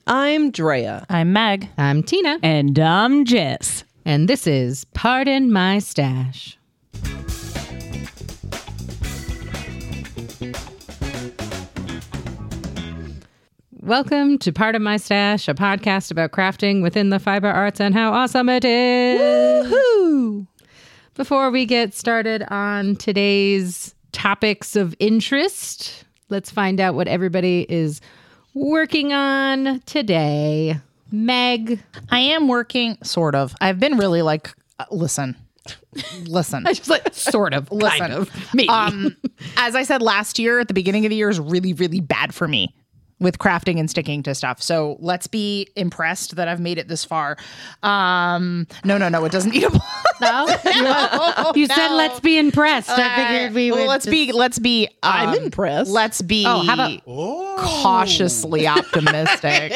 I'm Drea. I'm Meg. I'm Tina. And I'm Jess. And this is Pardon My Stash. Welcome to Pardon My Stash, a podcast about crafting within the fiber arts and how awesome it is. Woohoo! Before we get started on today's topics of interest, let's find out what everybody is working on today. Meg. I am working, sort of. I've been really like, listen. I just like, sort of, Listen. kind of, maybe. As I said last year, at the beginning of the year is really, really bad for me with crafting and sticking to stuff. So let's be impressed that I've made it this far. No, it doesn't need a No? You said let's be impressed. I figured we would. let's be I'm impressed. Let's be Oh, how about cautiously optimistic.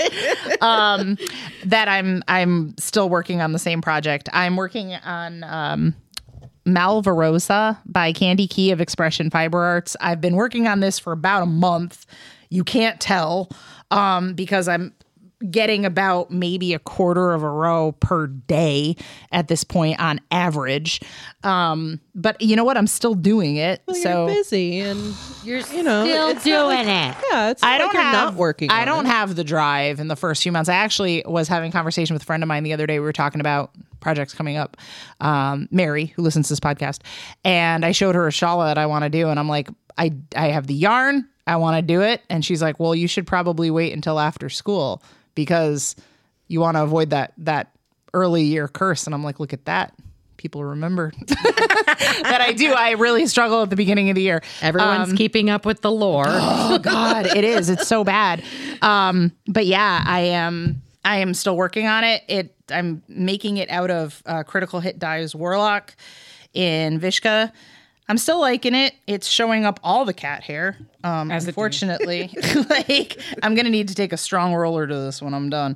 That I'm still working on the same project. I'm working on Malvarosa by Candy Key of Expression Fiber Arts. I've been working on this for about a month. You can't tell because I'm getting about maybe a quarter of a row per day at this point on average. But you know what? I'm still doing it. Well, so you're busy and you're still it's doing it. Yeah, it's not like you're not working. I on don't it. have the drive in the first few months. I actually was having a conversation with a friend of mine the other day. We were talking about projects coming up. Mary, who listens to this podcast, and I showed her a shala that I want to do, and I'm like, I have the yarn. I want to do it. And she's like, well, you should probably wait until after school because you want to avoid that early year curse. And I'm like, look at that. People remember that I do. I really struggle at the beginning of the year. Everyone's keeping up with the lore. Oh God, it is. It's so bad. But yeah, I am still working on it. I'm making it out of Critical Hit Dyes Warlock in Vishka. I'm still liking it. It's showing up all the cat hair. Unfortunately, like I'm gonna need to take a strong roller to this when I'm done.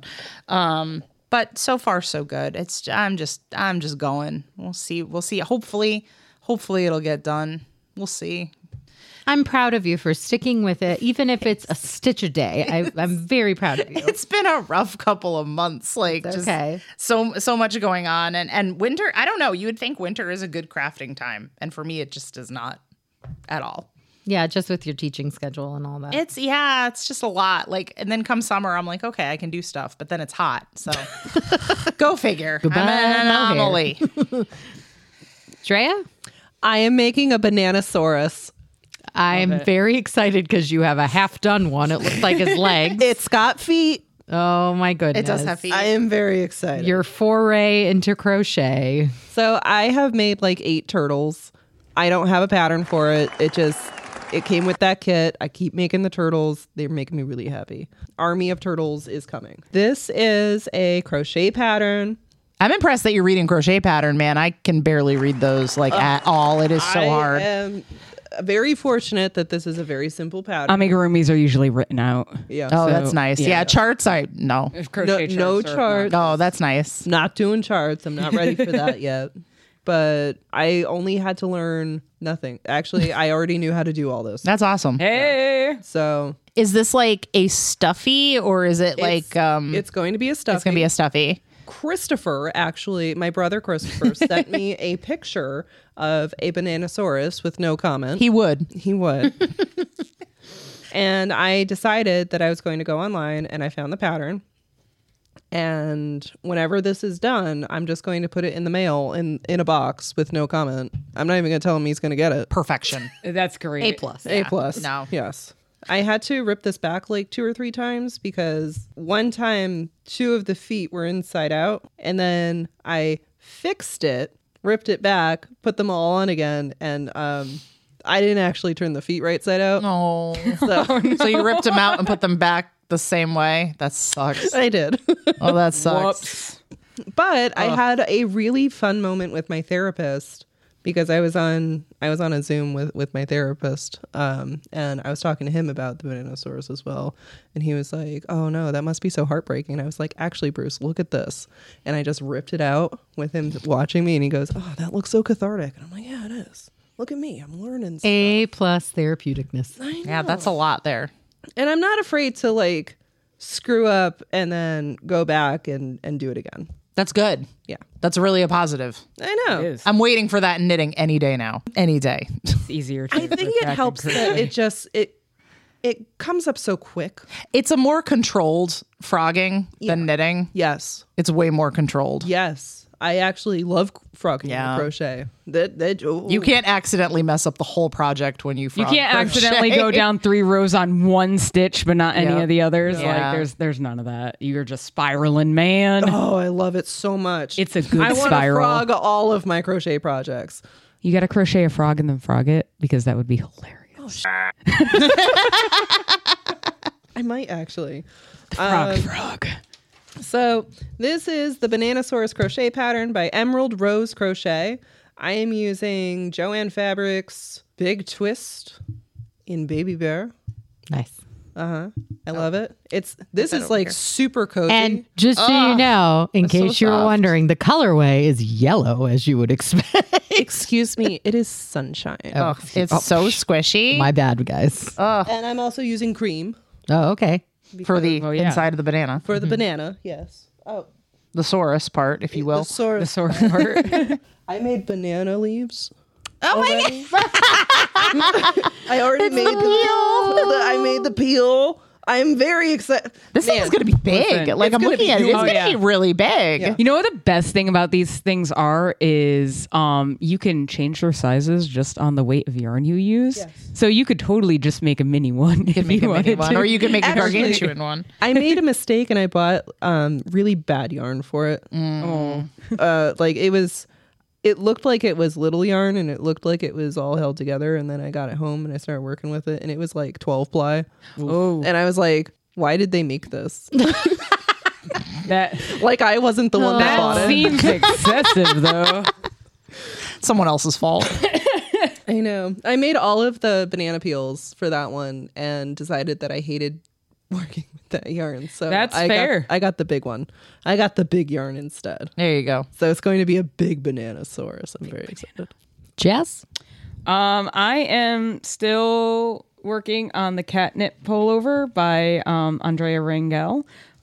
But so far so good. I'm just going. We'll see. Hopefully it'll get done. We'll see. I'm proud of you for sticking with it, even if it's a stitch a day. I'm very proud of you. It's been a rough couple of months. Like just okay. So much going on. And winter, I don't know. You would think winter is a good crafting time. And for me, it just is not at all. Yeah, just with your teaching schedule and all that. It's just a lot. Like, and then come summer, I'm like, okay, I can do stuff, but then it's hot. So go figure. Goodbye, I'm an anomaly. Drea? I am making a Bananasaurus. I'm very excited because you have a half-done one. It looks like his legs. It's got feet. Oh, my goodness. It does have feet. I am very excited. Your foray into crochet. So I have made like 8 turtles. I don't have a pattern for it. It came with that kit. I keep making the turtles. They're making me really happy. Army of Turtles is coming. This is a crochet pattern. I'm impressed that you're reading crochet pattern, man. I can barely read those at all. It is so hard. I am very fortunate that this is a very simple pattern. Amigurumis are usually written out. Yeah. Oh, So, that's nice. Yeah, charts. No. No charts. Oh, that's nice. Not doing charts. I'm not ready for that yet. But I only had to learn nothing. Actually, I already knew how to do all this. That's awesome. Hey. So Is this like a stuffy or is it it's going to be a stuffy. It's going to be a stuffy. Christopher, actually, my brother Christopher sent me a picture of a Bananasaurus with no comment. He would. He would. And I decided that I was going to go online and I found the pattern. And whenever this is done, I'm just going to put it in the mail in a box with no comment. I'm not even going to tell him he's going to get it. Perfection. That's great. A+. A+. No. Yes. I had to rip this back like 2 or 3 times because one time 2 of the feet were inside out and then I fixed it, ripped it back, put them all on again, and I didn't actually turn the feet right side out. Oh. So you ripped them out and put them back the same way? That sucks. I did. Oh, that sucks. Whoops. But I had a really fun moment with my therapist because I was on a Zoom with my therapist, and I was talking to him about the Bananasaurus as well, and he was like, "Oh no, that must be so heartbreaking." And I was like, "Actually, Bruce, look at this," and I just ripped it out with him watching me, and he goes, "Oh, that looks so cathartic," and I'm like, "Yeah, it is. Look at me, I'm learning stuff." A+ therapeuticness. Yeah, that's a lot there. And I'm not afraid to like screw up, and then go back and do it again. That's good. Yeah. That's really a positive. I know. It is. I'm waiting for that in knitting any day now. Any day. It's easier. To I think it helps that it comes up so quick. It's a more controlled frogging than knitting. Yes. It's way more controlled. Yes. I actually love frogging Yeah. and crochet. That You can't accidentally mess up the whole project when you You frog can't crochet. accidentally go down 3 rows on one stitch, but not any Yeah. of the others. Yeah. Like there's none of that. You're just spiraling, man. Oh, I love it so much. It's a good I want to spiral. frog all of my crochet projects. You got to crochet a frog and then frog it because that would be hilarious. I might actually. Frog. So this is the Bananasaurus crochet pattern by Emerald Rose Crochet. I am using Joanne Fabrics Big Twist in Baby Bear. Nice. I love it. This is like super cozy. And just so you know, in case you were wondering, the colorway is yellow, as you would expect. excuse me, it is sunshine. It's so squishy. My bad, guys. And I'm also using cream Oh, okay. For the yeah. inside of the banana. for the banana. Yes. Oh, The saurus part, if you will. the sort The of. sword part. I made banana leaves. Oh my god! I already made I made the peel. I'm very excited. This thing is going to be big. Listen, like it's I'm gonna looking be at it. It's huge. going to yeah. be really big. Yeah. You know what the best thing about these things are is you can change their sizes just on the weight of yarn you use. Yes. So you could totally just make a mini one. You can make a mini one, or you can make a Actually- gargantuan one. I made a mistake and I bought really bad yarn for it. It looked like it was little yarn and it looked like it was all held together, and then I got it home and I started working with it and it was like 12 ply. Oh, And I was like, why did they make this? that Like I wasn't the one that bought that it. seems excessive though. Someone else's fault. I know. I made all of the banana peels for that one and decided that I hated working with that yarn. So That's I fair. I got the big one. I got the big yarn instead. There you go. So it's going to be a big Bananasaurus. I'm very excited. Jess? I am still working on the catnip pullover by Andrea Rangel.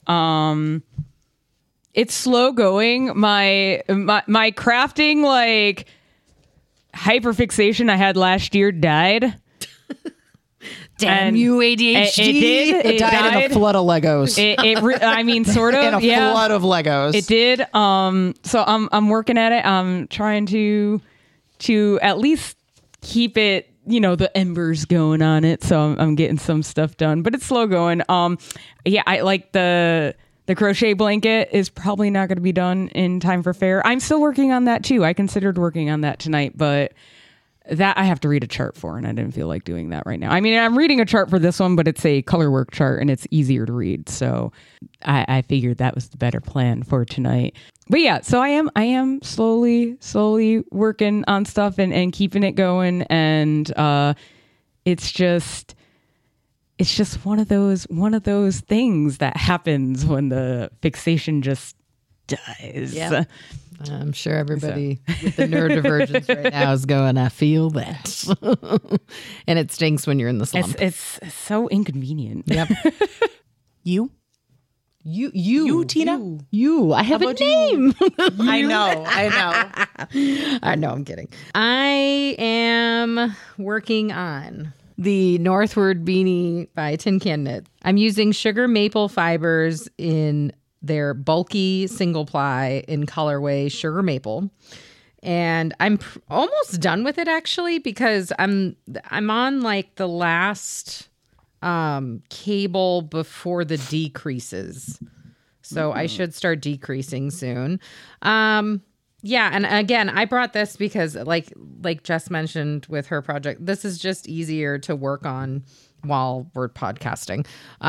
It's slow going. My crafting like hyperfixation I had last year died. Damn And you, ADHD. It did. It Died in a flood of Legos. I mean, sort of. in a yeah. flood of Legos. It did. So I'm working at it. I'm trying to at least keep it, the embers going on it. So I'm getting some stuff done, but it's slow going. Yeah, I like the crochet blanket is probably not going to be done in time for fair. I'm still working on that too. I considered working on that tonight, but that I have to read a chart for, and I didn't feel like doing that right now. I mean, I'm reading a chart for this one, but it's a color work chart and it's easier to read. So I figured that was the better plan for tonight. But yeah, so I am slowly working on stuff and keeping it going. And it's just one of those things that happens when the fixation just dies. Yeah. I'm sure everybody with the neurodivergence right now is going, I feel that. And it stinks when you're in the slump. It's so inconvenient. Yep. you? You, Tina? You. I have a name. I know. I know, I'm kidding. I am working on the Northward Beanie by Tin Can Knit. I'm using sugar maple fibers in their bulky single ply in colorway sugar maple. And I'm almost done with it actually, because I'm on like the last cable before the decreases. So I should start decreasing soon. Yeah, and again, I brought this because like Jess mentioned with her project, this is just easier to work on while we're podcasting.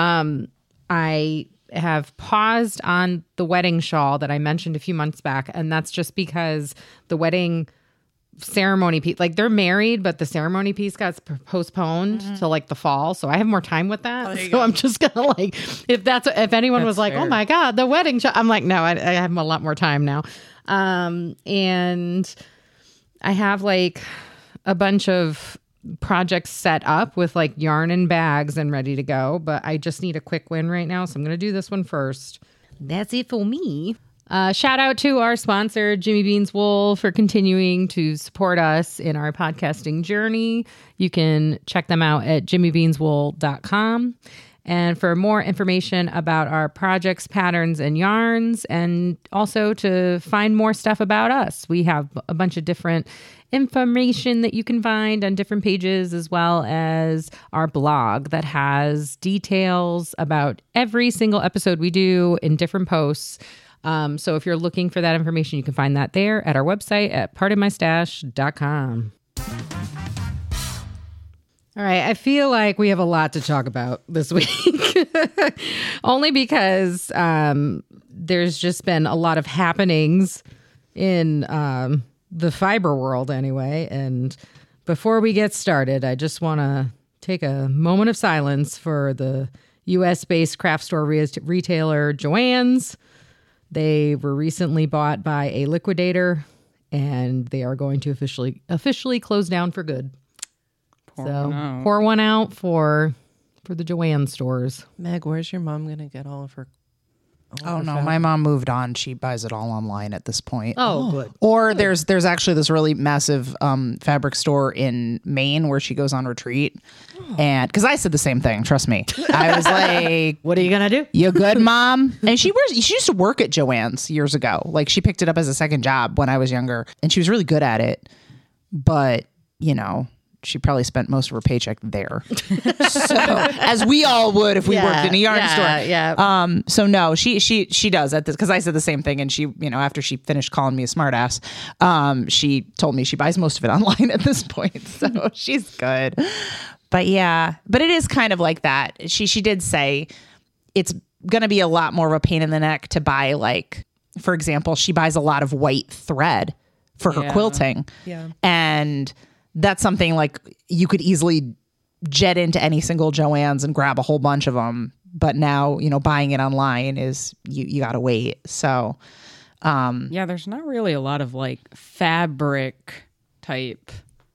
I have paused on the wedding shawl that I mentioned a few months back, and that's just because the wedding ceremony piece, like they're married, but the ceremony piece got postponed to like the fall, so I have more time with that. So I'm just gonna like, if anyone was like, fair. oh my god, the wedding shawl, I'm like, no, I have a lot more time now. And I have like a bunch of projects set up with like yarn and bags and ready to go, but I just need a quick win right now. So I'm going to do this one first. That's it for me. Shout out to our sponsor, Jimmy Beans Wool, for continuing to support us in our podcasting journey. You can check them out at jimmybeanswool.com. And for more information about our projects, patterns, and yarns, and also to find more stuff about us, we have a bunch of different information that you can find on different pages, as well as our blog that has details about every single episode we do in different posts. So if you're looking for that information, you can find that there at our website at partinmystash.com. All right, I feel like we have a lot to talk about this week, only because there's just been a lot of happenings in the fiber world anyway. And before we get started, I just want to take a moment of silence for the U.S.-based craft store retailer Joann's. They were recently bought by a liquidator, and they are going to officially close down for good. Pour one out for the Joann stores. Meg, where's your mom going to get all of her? Oh no, my mom moved on. She buys it all online at this point. Oh, good. Or there's actually this really massive fabric store in Maine where she goes on retreat. And because I said the same thing, trust me. I was like, What are you going to do? "You good, mom?" And she used to work at Joann's years ago. Like she picked it up as a second job when I was younger, and she was really good at it. But, you know, she probably spent most of her paycheck there. So, as we all would if we worked in a yarn store. Yeah. So no, she does at this, because I said the same thing, and she, you know, after she finished calling me a smartass, she told me she buys most of it online at this point. So she's good. But yeah, but it is kind of like that. She did say it's going to be a lot more of a pain in the neck to buy, like, for example, she buys a lot of white thread for her quilting. Yeah. And that's something like you could easily jet into any single Joann's and grab a whole bunch of them. But now, you know, buying it online is you got to wait. So, there's not really a lot of like fabric type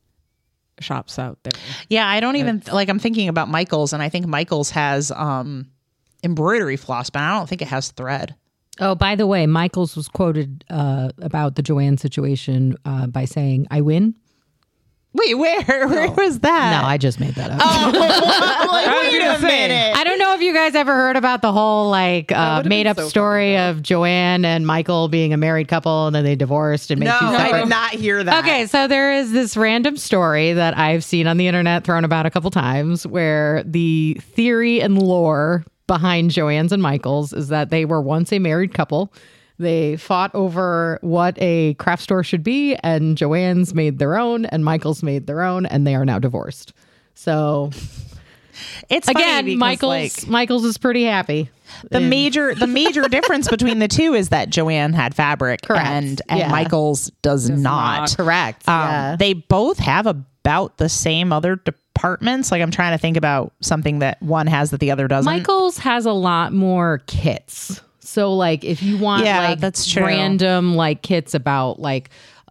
shops out there. Yeah, I don't even like, I'm thinking about Michael's, and I think Michael's has embroidery floss, but I don't think it has thread. Oh, by the way, Michaels was quoted about the Joann situation by saying, "I win." Wait, where was that? No, I just made that up. I'm like, wait a minute. I don't know if you guys ever heard about the whole like made up story of Joann and Michael being a married couple and then they divorced and made two separate. I did not hear that. Okay, so there is this random story that I've seen on the internet thrown about a couple times where the theory and lore behind Joann's and Michael's is that they were once a married couple. They fought over what a craft store should be, and Joann's made their own, and Michael's made their own, and they are now divorced. So, it's again, funny because, Michael's is pretty happy. The major difference between the two is that Joann had fabric, Correct. and Michael's does not. Correct. They both have about the same other departments. Like I'm trying to think about something that one has that the other doesn't. Michael's has a lot more kits. So like if you want that's true. random like kits about like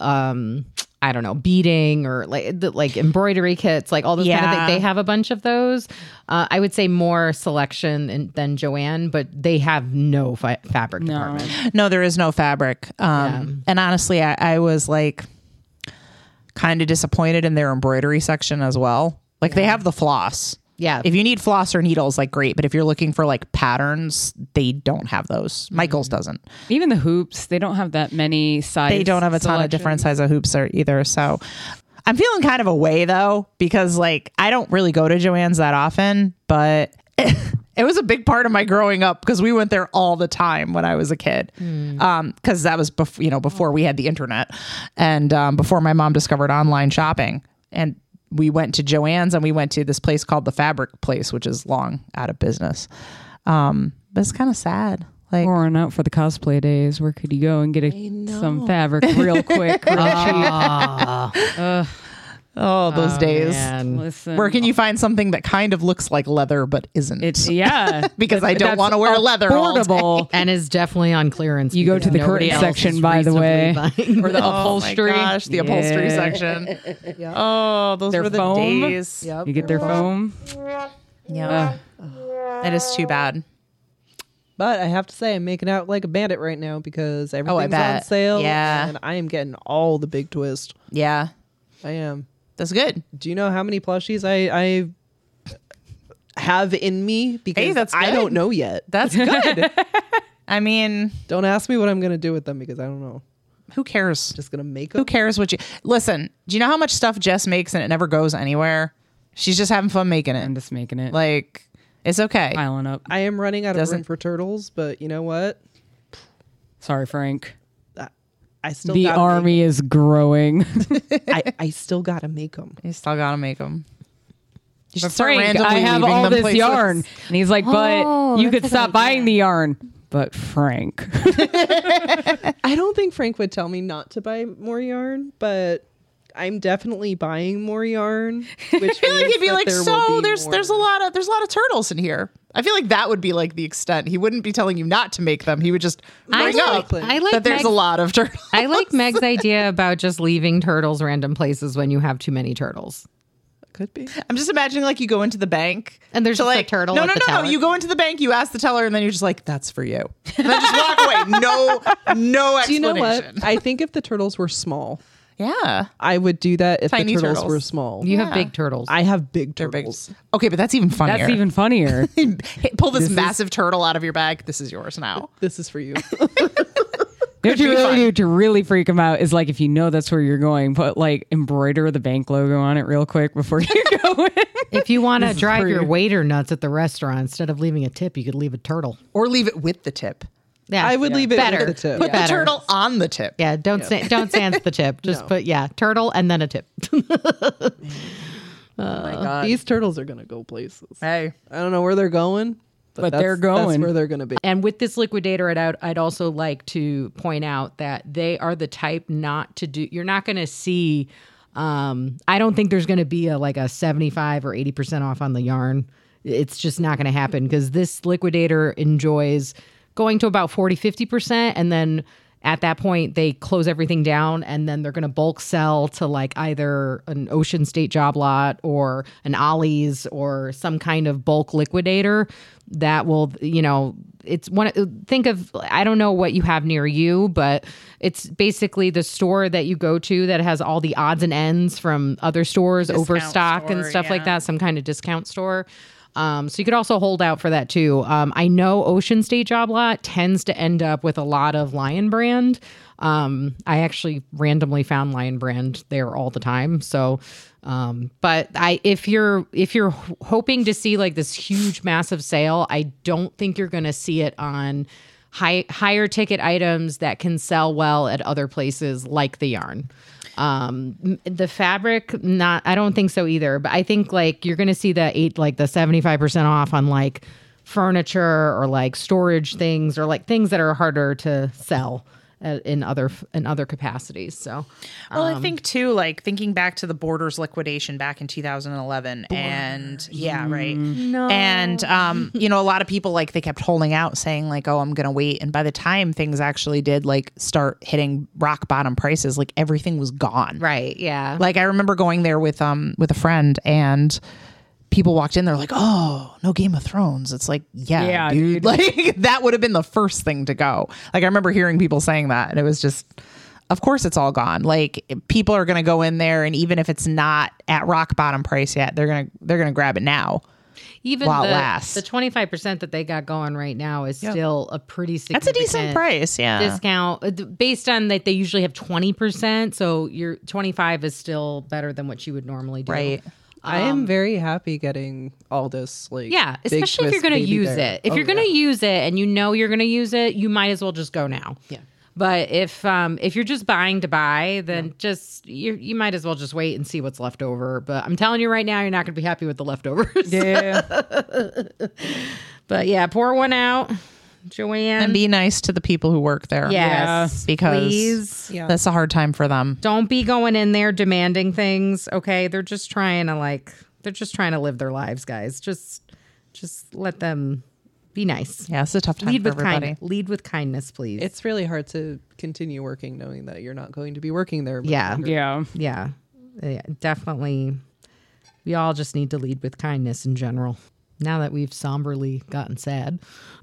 I don't know, beading or like embroidery kits, like all those kind of things. They have a bunch of those. I would say more selection than Joann, but they have no fabric department. No, there is no fabric. And honestly, I was like kind of disappointed in their embroidery section as well. Like they have the floss. Yeah. If you need floss or needles, like great. But if you're looking for like patterns, they don't have those. Michael's doesn't. Even the hoops, they don't have that many sizes. They don't have a ton of different size of hoops either. So I'm feeling kind of a way though, because like I don't really go to Joann's that often, but it was a big part of my growing up because we went there all the time when I was a kid. Because that was before we had the internet and before my mom discovered online shopping. And we went to Joann's and we went to this place called the Fabric Place, which is long out of business. But it's kind of sad. Like pouring out for the cosplay days. Where could you go and get some fabric real quick, real cheap? Oh, those days. Man. Listen, Where can you find something that kind of looks like leather but isn't? It's because I don't want to wear leather all day. affordable. And is definitely on clearance. You go because to the nobody curtain else section, is by the way. reasonably buying Or the them. upholstery. Oh my gosh, the upholstery Yeah. section. Oh, those Their were the foam. days. Yep. You get their foam. Yeah. That is too bad. But I have to say, I'm making out like a bandit right now because everything's on bet. sale. Yeah. And I am getting all the big twist. Yeah. I am. That's good. Do you know how many plushies I have in me? Because that's I good. don't know yet. That's good. I mean, Don't ask me what I'm going to do with them because I don't know. who cares? Just going to make Who them. cares what you listen? Do you know how much stuff Jess makes and it never goes anywhere? She's just having fun making I'm it. just making it. Like, it's okay. Piling up. I am running out of Doesn't- room for turtles, but you know what? Sorry, Frank. I still The gotta army is growing. I still got to make them. You still gotta make them. You should But start Frank, randomly I have leaving all them this places. yarn. And he's like, but Oh, you that's could a stop good idea. buying the yarn. But Frank. I don't think Frank would tell me not to buy more yarn, but I'm definitely buying more yarn. Which I feel like means he'd be that like, there will so be there's more." a lot of turtles in here. I feel like that would be like the extent. He wouldn't be telling you not to make them. He would just bring up Exactly. I like that there's Meg's- a lot of turtles. I like Meg's idea about just leaving turtles random places when you have too many turtles. Could be. I'm just imagining like you go into the bank And there's to, just a like turtle No, at no, the no, no. teller. You go into the bank, you ask the teller, and then you're just like, "That's for you," and then just walk away. No Do you know explanation. what? I think if the turtles were small, Yeah, I would do that if Tiny the turtles turtles. were small. You have Yeah. big turtles. I have big they're big. turtles. Okay, but that's even funnier. That's even funnier. Pull this This is- massive turtle out of your bag. This is yours now. This is for you. What you be really fun. do to really freak him out is like if you know that's where you're going, put like embroider the bank logo on it real quick before you go in. if you want to This is drive for your you. waiter nuts at the restaurant, instead of leaving a tip, you could leave a turtle. Or leave it with the tip. Yeah, I would leave it better. with the tip. Put Yeah. the Better. turtle on the tip. Yeah, don't sans the tip. Just No. put turtle and then a tip. Oh my god. These turtles are gonna go places. Hey. I don't know where they're going, But they're going. That's where they're gonna be. And with this liquidator, I'd also like to point out that they are the type not to do. You're not going to see. I don't think there's going to be a 75 or 80% off on the yarn. It's just not going to happen because this liquidator enjoys going to about 40-50%, and then at that point they close everything down, and then they're going to bulk sell to like either an Ocean State job lot or an Ollie's or some kind of bulk liquidator that will, it's one. Think of, I don't know what you have near you, but it's basically the store that you go to that has all the odds and ends from other stores, overstock and store, stuff like yeah. that, some kind of discount store. So you could also hold out for that too. I know Ocean State job lot tends to end up with a lot of Lion Brand. I actually randomly found Lion Brand there all the time. So, but if you're hoping to see like this huge massive sale, I don't think you're going to see it on higher ticket items that can sell well at other places like the yarn. The fabric, I don't think so either, but I think like you're going to see the 75% off on like furniture or like storage things or like things that are harder to sell in other capacities. So, Well, I think too, like thinking back to the Borders liquidation back in 2011, and yeah, right. No. And a lot of people like they kept holding out, saying like, "Oh, I'm gonna wait." And by the time things actually did like start hitting rock bottom prices, like everything was gone. right. Yeah. Like I remember going there with a friend, and people walked in, they're like, "Oh, no Game of Thrones." It's like, yeah, dude. Like that would have been the first thing to go. Like I remember hearing people saying that, and it was just, of course it's all gone. Like people are going to go in there, and even if it's not at rock bottom price yet, they're going to grab it now. Even while it lasts. the 25% that they got going right now is still a pretty That's significant a decent price, yeah. discount based on that they usually have 20%. So your 25 is still better than what you would normally do. Right. I am very happy getting all this big especially if you're twist going to baby use there. it. If Oh, you're going to yeah. use it and you know you're going to use it, you might as well just go now. Yeah. But if you're just buying to buy, then just you might as well just wait and see what's left over. But I'm telling you right now, you're not going to be happy with the leftovers. Yeah. But yeah, pour one out. Joann. And be nice to the people who work there. Yes, because please. Yeah. that's a hard time for them. Don't be going in there demanding things. Okay, they're just trying to live their lives, guys. Just let them be nice. Yeah, it's a tough time Lead for with everybody. kindness. Lead with kindness, please. It's really hard to continue working knowing that you're not going to be working there. Yeah. Yeah. Yeah, definitely. We all just need to lead with kindness in general. Now that we've somberly gotten sad,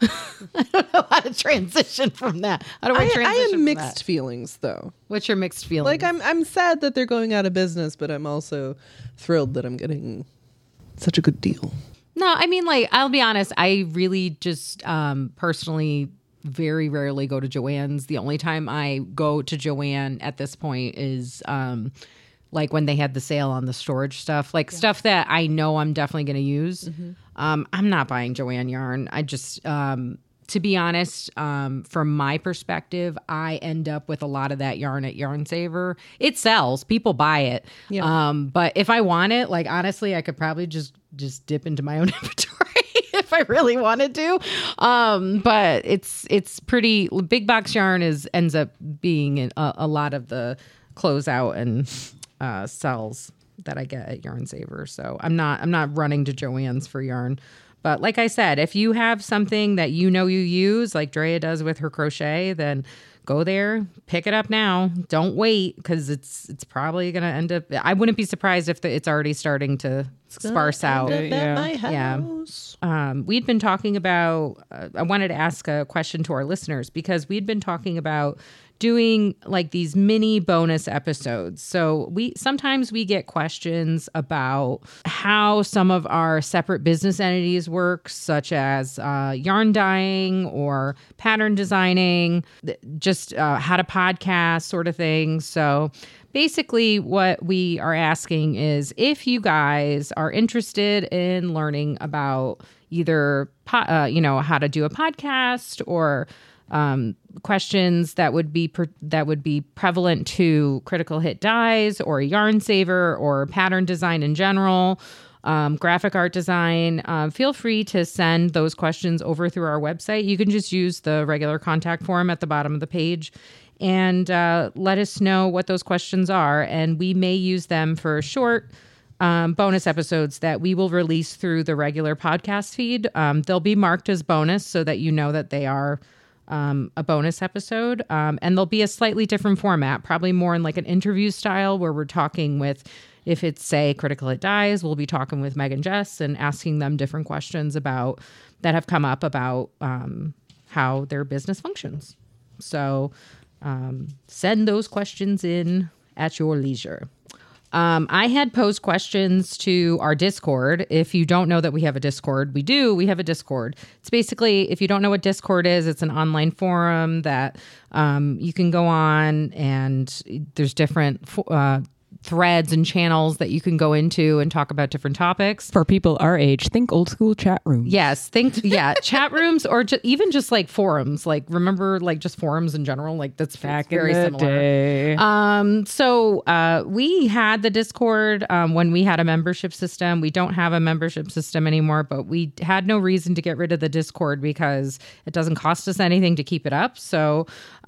I don't know how to transition from that. How do I transition I am from mixed that? feelings though. What's your mixed feeling? Like I'm sad that they're going out of business, but I'm also thrilled that I'm getting such a good deal. No, I mean, like, I'll be honest. I really just personally very rarely go to Joann's. The only time I go to Joann at this point is like when they had the sale on the storage stuff, like stuff that I know I'm definitely going to use. I'm not buying Joann yarn. I just, to be honest, from my perspective, I end up with a lot of that yarn at Yarn Saver. It sells, people buy it. Yeah. But if I want it, like, honestly, I could probably just dip into my own inventory if I really wanted to. But it's pretty big box yarn ends up being a lot of the closeout and sells that I get at Yarn Saver. So I'm not running to Joann's for yarn. But like I said, if you have something that you use, like Drea does with her crochet, then go there, pick it up now. Don't wait, because it's probably going to end up. I wouldn't be surprised if it's already starting to sparse out. End up at my Yeah. house. We'd been talking about. I wanted to ask a question to our listeners, because we'd been talking about doing like these mini bonus episodes. So sometimes we get questions about how some of our separate business entities work, such as yarn dyeing or pattern designing, just how to podcast sort of thing. So basically what we are asking is if you guys are interested in learning about either how to do a podcast, or questions that would be prevalent to Critical Hit Dyes or Yarn Saver or pattern design in general, graphic art design, feel free to send those questions over through our website. You can just use the regular contact form at the bottom of the page and let us know what those questions are, and we may use them for short bonus episodes that we will release through the regular podcast feed. They'll be marked as bonus so that you know that they are a bonus episode, and there'll be a slightly different format, probably more in like an interview style, where we're talking with, if it's say Critical Hit Dyes, we'll be talking with Meg and Jess and asking them different questions that have come up about how their business functions. So send those questions in at your leisure. I had posed questions to our Discord. If you don't know that we have a Discord, we have a Discord. It's basically, if you don't know what Discord is, it's an online forum that you can go on, and there's different threads and channels that you can go into and talk about different topics. For people our age, think old school chat rooms. Yes, chat rooms, or even just like forums. Like, remember, like just forums in general. Like, that's Back very in the similar. day. So we had the Discord when we had a membership system. We don't have a membership system anymore, but we had no reason to get rid of the Discord because it doesn't cost us anything to keep it up. So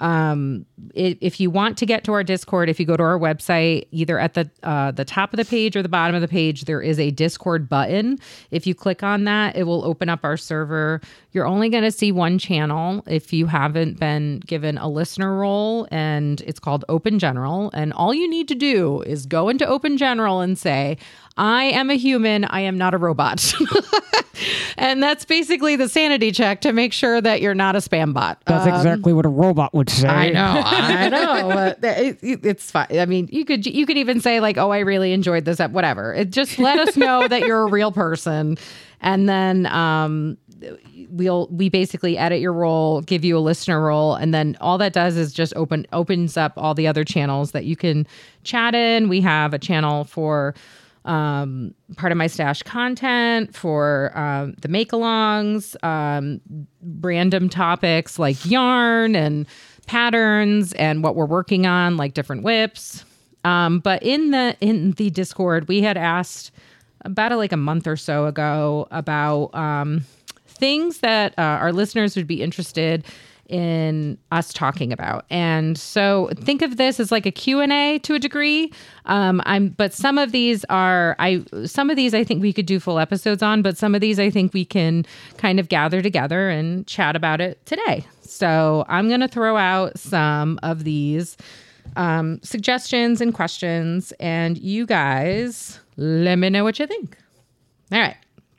if you want to get to our Discord, if you go to our website, either at the top of the page or the bottom of the page, there is a Discord button. If you click on that, it will open up our server. You're only going to see one channel if you haven't been given a listener role, and it's called Open General. And all you need to do is go into Open General and say, I am a human, I am not a robot. And that's basically the sanity check to make sure that you're not a spam bot. That's exactly what a robot would say. I know. It's fine. I mean, you could even say like, "Oh, I really enjoyed this." Whatever. It just let us know that you're a real person, and then we basically edit your role, give you a listener role, and then all that does is just opens up all the other channels that you can chat in. We have a channel for part of my stash content, for the make-alongs, random topics like yarn and patterns and what we're working on, like different whips. But in the Discord, we had asked about like a month or so ago about things that our listeners would be interested in us talking about. And so think of this as like a Q&A to a degree. But some of these I think we could do full episodes on, but some of these I think we can kind of gather together and chat about it today. So I'm going to throw out some of these suggestions and questions, and you guys let me know what you think. All right.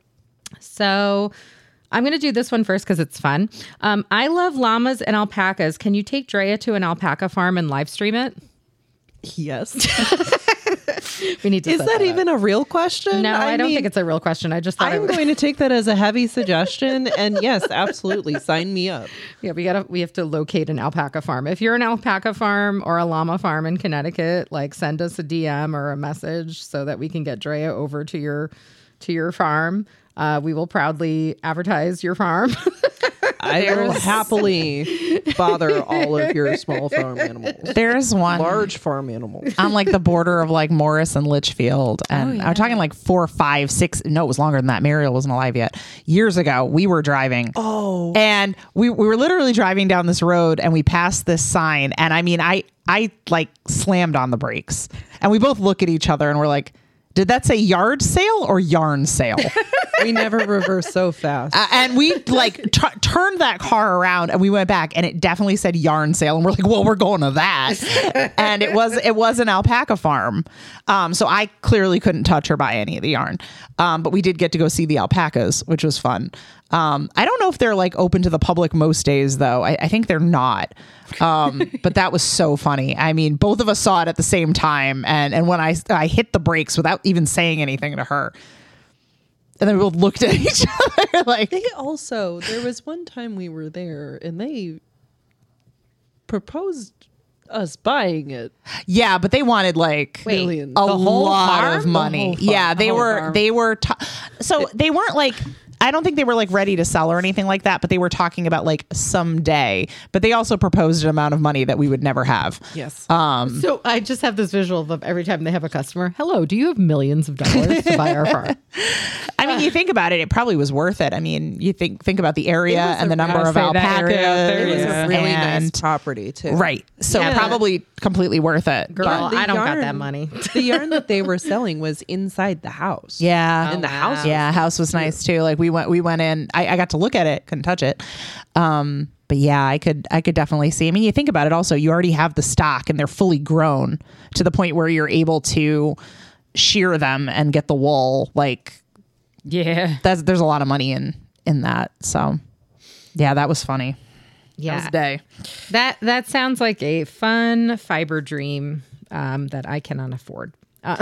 So I'm going to do this one first because it's fun. I love llamas and alpacas. Can you take Drea to an alpaca farm and live stream it? Yes. We need to Is set that up. even a real question? No, I don't mean, think it's a real question. I just thought I'm going to take that as a heavy suggestion, and yes, absolutely, sign me up. Yeah, we have to locate an alpaca farm. If you're an alpaca farm or a llama farm in Connecticut, like send us a DM or a message so that we can get Drea over to your farm. We will proudly advertise your farm. I will happily bother all of your small farm animals. There's one Large farm animals. on like the border of like Morris and Litchfield. And I'm talking like 4, 5, 6. No, it was longer than that. Mariel wasn't alive yet. Years ago, we were driving. Oh. And we were literally driving down this road and we passed this sign. And I mean, I like slammed on the brakes. And we both look at each other and we're like, did that say yard sale or yarn sale? We never reverse so fast. And we like turned that car around and we went back and it definitely said yarn sale. And we're like, well, we're going to that. And it was an alpaca farm. So I clearly couldn't touch or buy any of the yarn. But we did get to go see the alpacas, which was fun. I don't know if they're like open to the public most days though. I think they're not. But that was so funny. I mean, both of us saw it at the same time. And when I hit the brakes without even saying anything to her, and then we both looked at each other like. There was one time we were there and they proposed us buying it. Yeah, but they wanted like Millions. a The whole lot farm? of money. Yeah, they were so they weren't like, I don't think they were like ready to sell or anything like that, but they were talking about like someday. But they also proposed an amount of money that we would never have. Yes. So I just have this visual of every time they have a customer. Hello, do you have millions of dollars to buy our farm? I mean, you think about it probably was worth it. I mean, you think about the area and the number of say that alpacas. area out there, It was yeah. a really and- nice property too. Right. So Yeah. probably completely worth it. Girl, But the I don't got yarn- that money. The yarn that they were selling was inside the house. Yeah. And the house. Yeah, house was nice too. Like we went in. I got to look at it, couldn't touch it. But yeah, I could definitely see. I mean, you think about it also, you already have the stock and they're fully grown to the point where you're able to shear them and get the wool. Like Yeah. there's a lot of money in that. So yeah, that was funny. That was Yeah, a day. that sounds like a fun fiber dream that I cannot afford.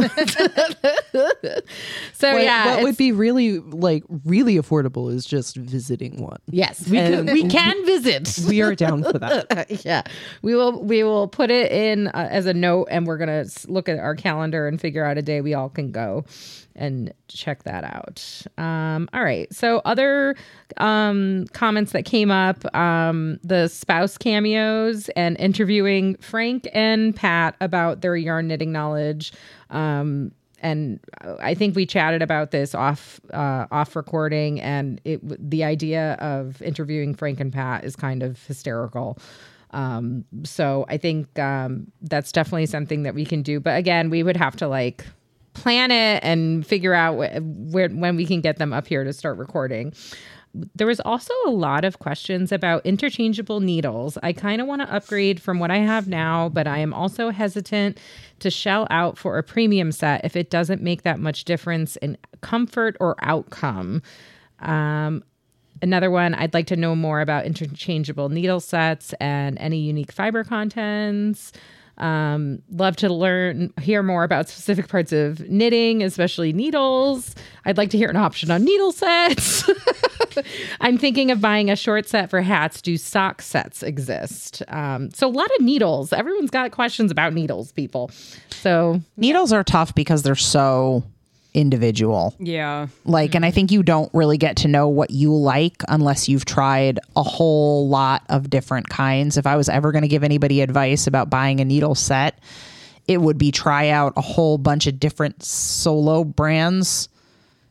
So What would be really affordable is just visiting one. yes, we can visit. We are down for that. Yeah, we will put it in as a note, and we're gonna look at our calendar and figure out a day we all can go and check that out. All right. So other comments that came up, the spouse cameos and interviewing Frank and Pat about their yarn knitting knowledge. And I think we chatted about this off recording, and the idea of interviewing Frank and Pat is kind of hysterical. So I think that's definitely something that we can do. But again, we would have to like plan it and figure out when we can get them up here to start recording. There was also a lot of questions about interchangeable needles. I kind of want to upgrade from what I have now, but I am also hesitant to shell out for a premium set if it doesn't make that much difference in comfort or outcome. Another one, I'd like to know more about interchangeable needle sets and any unique fiber contents. Love to hear more about specific parts of knitting, especially needles. I'd like to hear an option on needle sets. I'm thinking of buying a short set for hats. Do sock sets exist? So a lot of needles. Everyone's got questions about needles, people. So Needles are tough because they're so individual. Yeah. Like, and I think you don't really get to know what you like unless you've tried a whole lot of different kinds. If I was ever going to give anybody advice about buying a needle set, it would be try out a whole bunch of different solo brands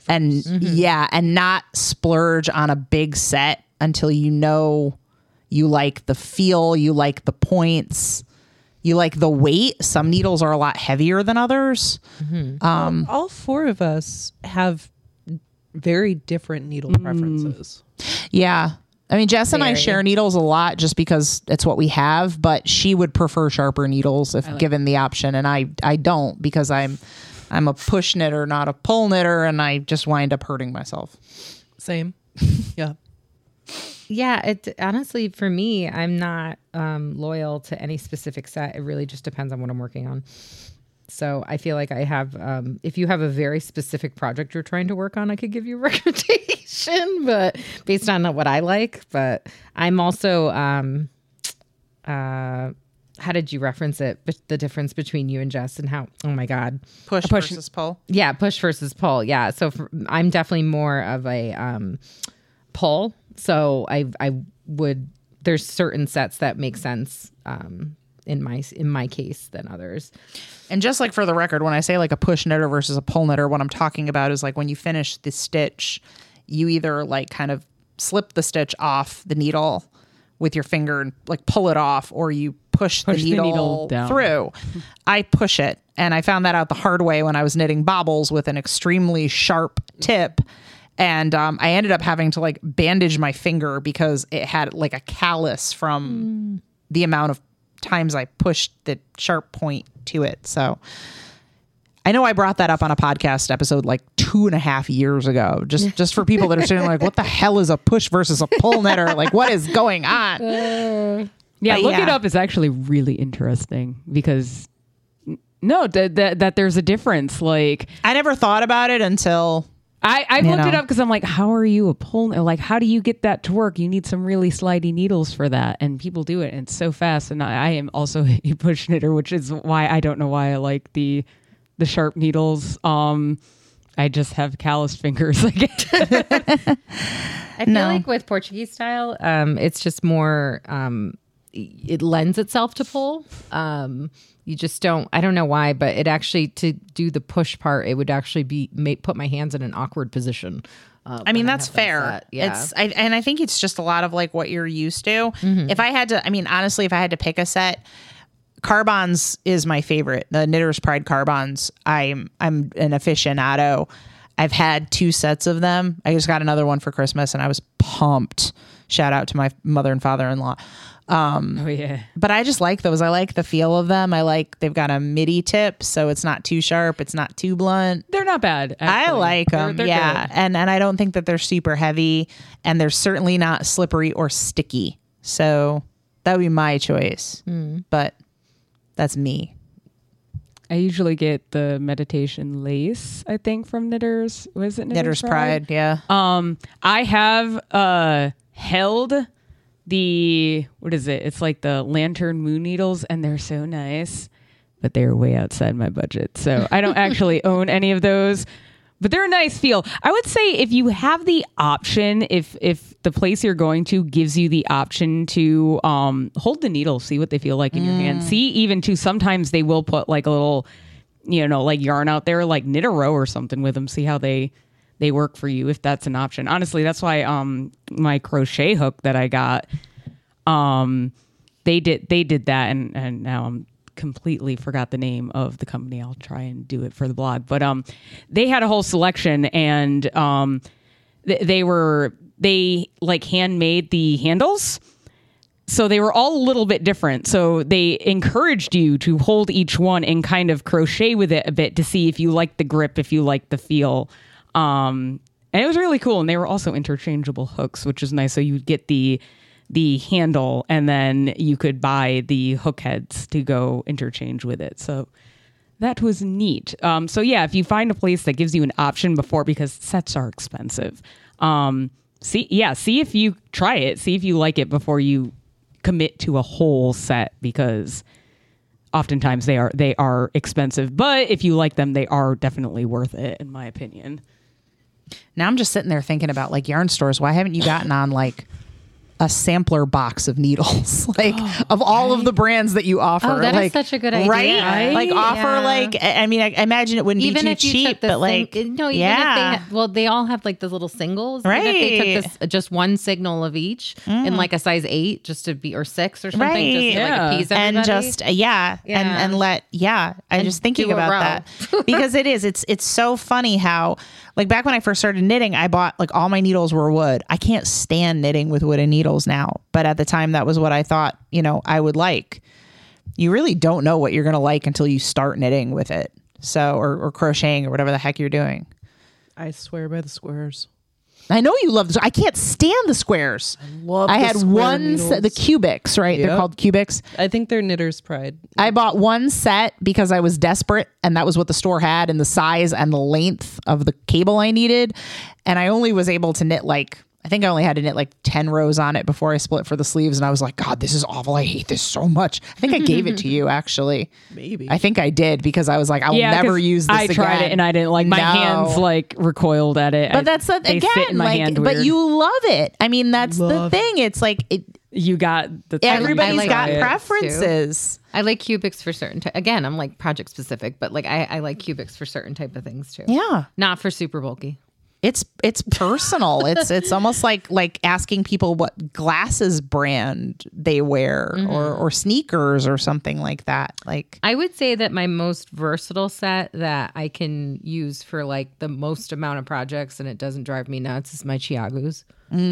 And and not splurge on a big set until you know you like the feel, you like the points, you like the weight. Some needles are a lot heavier than others. All four of us have very different needle preferences. Yeah. I mean, Jess and I share needles a lot just because it's what we have, but she would prefer sharper needles if given the option. And I don't, because I'm a push knitter, not a pull knitter, and I just wind up hurting myself. Same. Yeah. Yeah, it honestly, for me, I'm not loyal to any specific set. It really just depends on what I'm working on. So I feel like I have, if you have a very specific project you're trying to work on, I could give you a recommendation, but based on what I like. But I'm also, how did you reference it? The difference between you and Jess and how, oh my God. Push versus pull. Yeah, push versus pull. Yeah. So I'm definitely more of a pull. So I would, there's certain sets that make sense in my case than others. And just like for the record, when I say like a push knitter versus a pull knitter, what I'm talking about is like when you finish the stitch, you either like kind of slip the stitch off the needle with your finger and like pull it off, or you push the needle down through. I push it. And I found that out the hard way when I was knitting baubles with an extremely sharp tip. And I ended up having to like bandage my finger because it had like a callus from the amount of times I pushed the sharp point to it. So I know I brought that up on a podcast episode like 2.5 years ago, just for people that are sitting like, what the hell is a push versus a pull knitter? Like, what is going on? Yeah, look it up. It's actually really interesting because that there's a difference. Like, I never thought about it until I looked it up because I'm like, how are you a pull? Like, how do you get that to work? You need some really slidey needles for that, and people do it, and it's so fast. And I am also a push knitter, which is why I don't know why I like the sharp needles. I just have calloused fingers. I feel like with Portuguese style, it's just more. It lends itself to pull. You just don't, I don't know why, but it actually, to do the push part, it would actually put my hands in an awkward position. I mean, that's fair. Yeah. And I think it's just a lot of like what you're used to. If I had to, I mean, honestly, if I had to pick a set, Carbons is my favorite. The Knitter's Pride Carbons. I'm an aficionado. I've had 2 sets of them. I just got another one for Christmas and I was pumped. Shout out to my mother and father-in-law. Oh yeah. But I just like those. I like the feel of them. They've got a midi tip, so it's not too sharp. It's not too blunt. They're not bad. Actually. I like them. They're yeah. good. And I don't think that they're super heavy, and they're certainly not slippery or sticky. So that would be my choice. But that's me. I usually get the meditation lace, I think, from Knitters. Was it Knitter's Pride? Yeah. I have held the, what is it? It's like the Lantern Moon needles, and they're so nice, but they're way outside my budget. So I don't actually own any of those, but they're a nice feel. I would say if you have the option, if the place you're going to gives you the option to hold the needle, see what they feel like in your hand. See, even too, sometimes they will put like a little, like yarn out there, like knit a row or something with them. See how they work for you, if that's an option. Honestly, that's why my crochet hook that I got, they did that, and now I'm completely forgot the name of the company. I'll try and do it for the blog. But they had a whole selection, and they like handmade the handles. So they were all a little bit different. So they encouraged you to hold each one and kind of crochet with it a bit to see if you like the grip, if you like the feel. And it was really cool. And they were also interchangeable hooks, which is nice. So you get the handle, and then you could buy the hook heads to go interchange with it. So that was neat. So yeah, if you find a place that gives you an option before, because sets are expensive, see if you try it, see if you like it before you commit to a whole set, because oftentimes they are expensive, but if you like them, they are definitely worth it, in my opinion. Now I'm just sitting there thinking about like yarn stores. Why haven't you gotten on like a sampler box of needles, like of all of the brands that you offer. Oh, that is like, such a good idea. right? Like offer Yeah. like, I mean, I imagine it wouldn't Even be if too you cheap, took the but like, even if yeah. they all have like those little singles. Even if they Right. took this just one signal of each in like a size 8 just to be, or 6 or something, just to like Yeah. appease everybody. and just and let I'm just thinking do a about row. that because it's so funny how, like, back when I first started knitting, I bought, like, all my needles were wood. I can't stand knitting with wooden needles now, but at the time that was what I thought, I would like. You really don't know what you're going to like until you start knitting with it. So, or crocheting or whatever the heck you're doing. I swear by the squares. I know you love this. I can't stand the squares. Love I the had square one set, the needles. cubics, right? They're Yep. called cubics. I think they're Knitter's Pride. I bought one set because I was desperate, and that was what the store had, and the size and the length of the cable I needed. And I only was able to knit I think I only had to knit 10 rows on it before I split for the sleeves. And I was like, God, this is awful. I hate this so much. I think I gave it to you, actually. Maybe. I think I did because I was like, I will never 'cause use this I tried again. it and I didn't like my No. hands recoiled at it. But that's the, they again, sit in my hand but weird. you love it. I mean, that's the Love thing. It's like you got the everybody's like got it, preferences. I like cubics for certain. Again, I'm like project specific, but like I like cubics for certain type of things too. Yeah. Not for super bulky. It's personal. it's almost like asking people what glasses brand they wear or sneakers or something like that. Like, I would say that my most versatile set that I can use for like the most amount of projects and it doesn't drive me nuts is my Chiagus.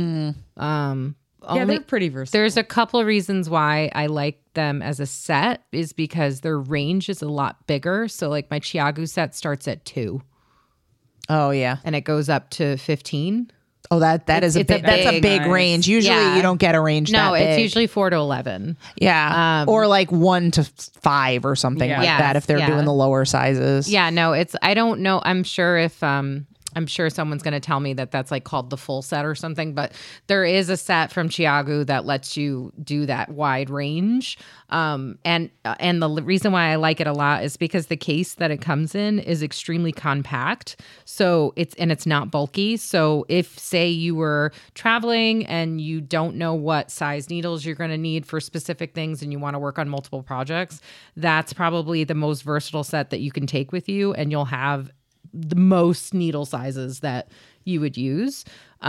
yeah, they're pretty versatile. There's a couple of reasons why I like them as a set is because their range is a lot bigger. So like my Chiagu set starts at 2 oh yeah. and it goes up to 15. Oh, that is a it's a big, that's a big- big Nice. range. Usually Yeah. you don't get a range No, that it's big. usually 4 to 11. Yeah. Or 1 to 5 or something Yeah. like Yes, that if they're yeah. doing the lower sizes. Yeah, no, I don't know. I'm sure someone's going to tell me that that's like called the full set or something, but there is a set from Chiagu that lets you do that wide range. And the reason why I like it a lot is because the case that it comes in is extremely compact. So it's not bulky. So if say you were traveling and you don't know what size needles you're going to need for specific things and you want to work on multiple projects, that's probably the most versatile set that you can take with you, and you'll have the most needle sizes that you would use.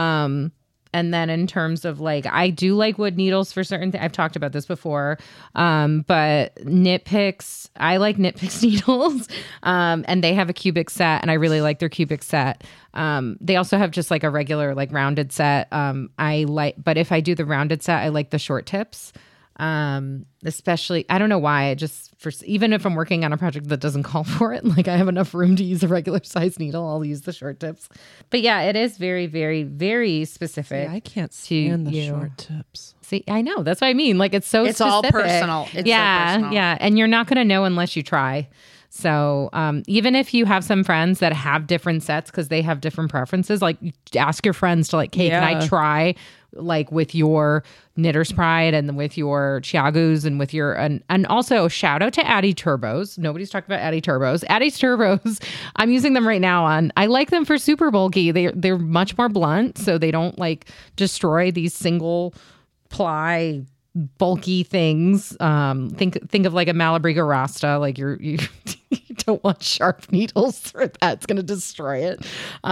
And then in terms of I do like wood needles for certain things. I've talked about this before. But Knit Picks, I like Knit Picks needles. And they have a cubic set and I really like their cubic set. They also have just a regular rounded set. But if I do the rounded set, I like the short tips. Especially, I don't know why, even if I'm working on a project that doesn't call for it, I have enough room to use a regular size needle, I'll use the short tips. But yeah, it is very, very, very specific. I can't stand the you. short tips. See, I know, that's what I mean. It's so It's all specific. personal. It's so yeah, personal. yeah, and you're not going to know unless you try. So even if you have some friends that have different sets because they have different preferences, ask your friends to hey, can I Yeah. try with your Knitter's Pride and with your Chiagus and with your and also shout out to Addy Turbos. Nobody's talked about Addy Turbos. Addy Turbos, I'm using them right now I like them for super bulky. They're much more blunt, so they don't destroy these single ply bulky things. Think of a Malabriga Rasta. You don't want sharp needles for that. It's gonna destroy it.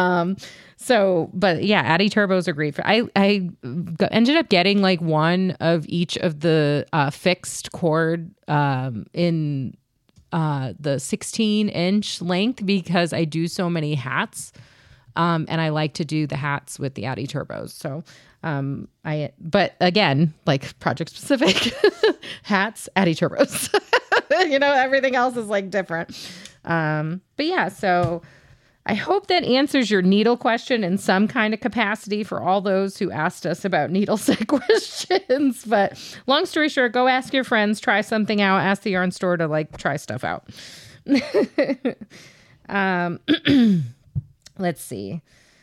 But yeah, Addy Turbos are great for. I ended up getting one of each of the fixed cord in the 16-inch length because I do so many hats. And I like to do the hats with the Addy Turbos. So, but again, project specific hats, Addy Turbos, everything else is different. But yeah, so I hope that answers your needle question in some kind of capacity for all those who asked us about needle set questions. But long story short, go ask your friends, try something out, ask the yarn store to try stuff out. Let's see.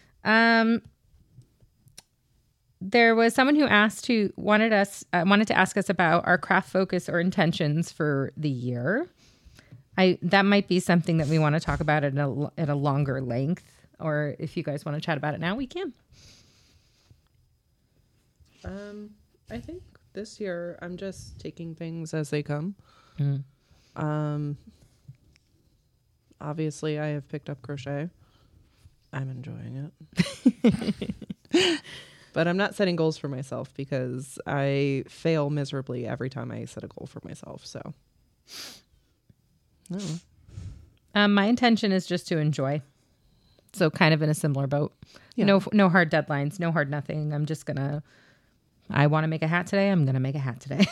There was someone who wanted to ask us about our craft focus or intentions for the year. That might be something that we want to talk about at a longer length, or if you guys want to chat about it now, we can. I think this year I'm just taking things as they come. Obviously, I have picked up crochet. I'm enjoying it. But I'm not setting goals for myself because I fail miserably every time I set a goal for myself. So, My intention is just to enjoy. So kind of in a similar boat. Yeah. No hard deadlines, no hard nothing. I'm just I want to make a hat today. I'm going to make a hat today.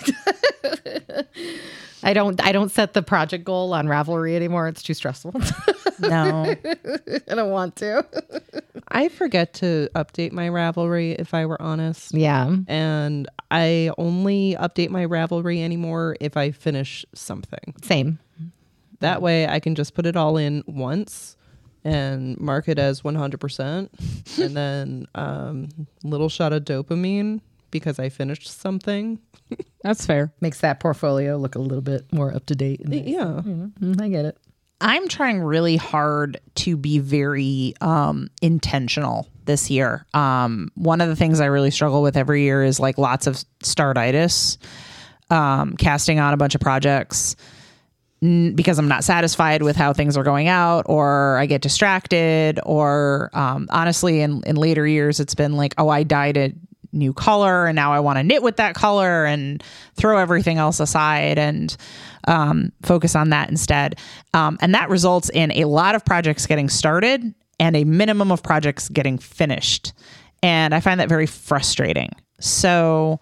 I don't set the project goal on Ravelry anymore. It's too stressful. No. I don't want to. I forget to update my Ravelry, if I were honest. Yeah. And I only update my Ravelry anymore if I finish something. Same. That way I can just put it all in once and mark it as 100%. And then little shot of dopamine because I finished something. That's fair. Makes that portfolio look a little bit more up to date. Yeah. I get it. I'm trying really hard to be very intentional this year. One of the things I really struggle with every year is like lots of startitis, casting on a bunch of projects because I'm not satisfied with how things are going out, or I get distracted, or honestly, in later years, it's been like, oh, I dyed a new color and now I want to knit with that color and throw everything else aside and focus on that instead. And that results in a lot of projects getting started and a minimum of projects getting finished. And I find that very frustrating. So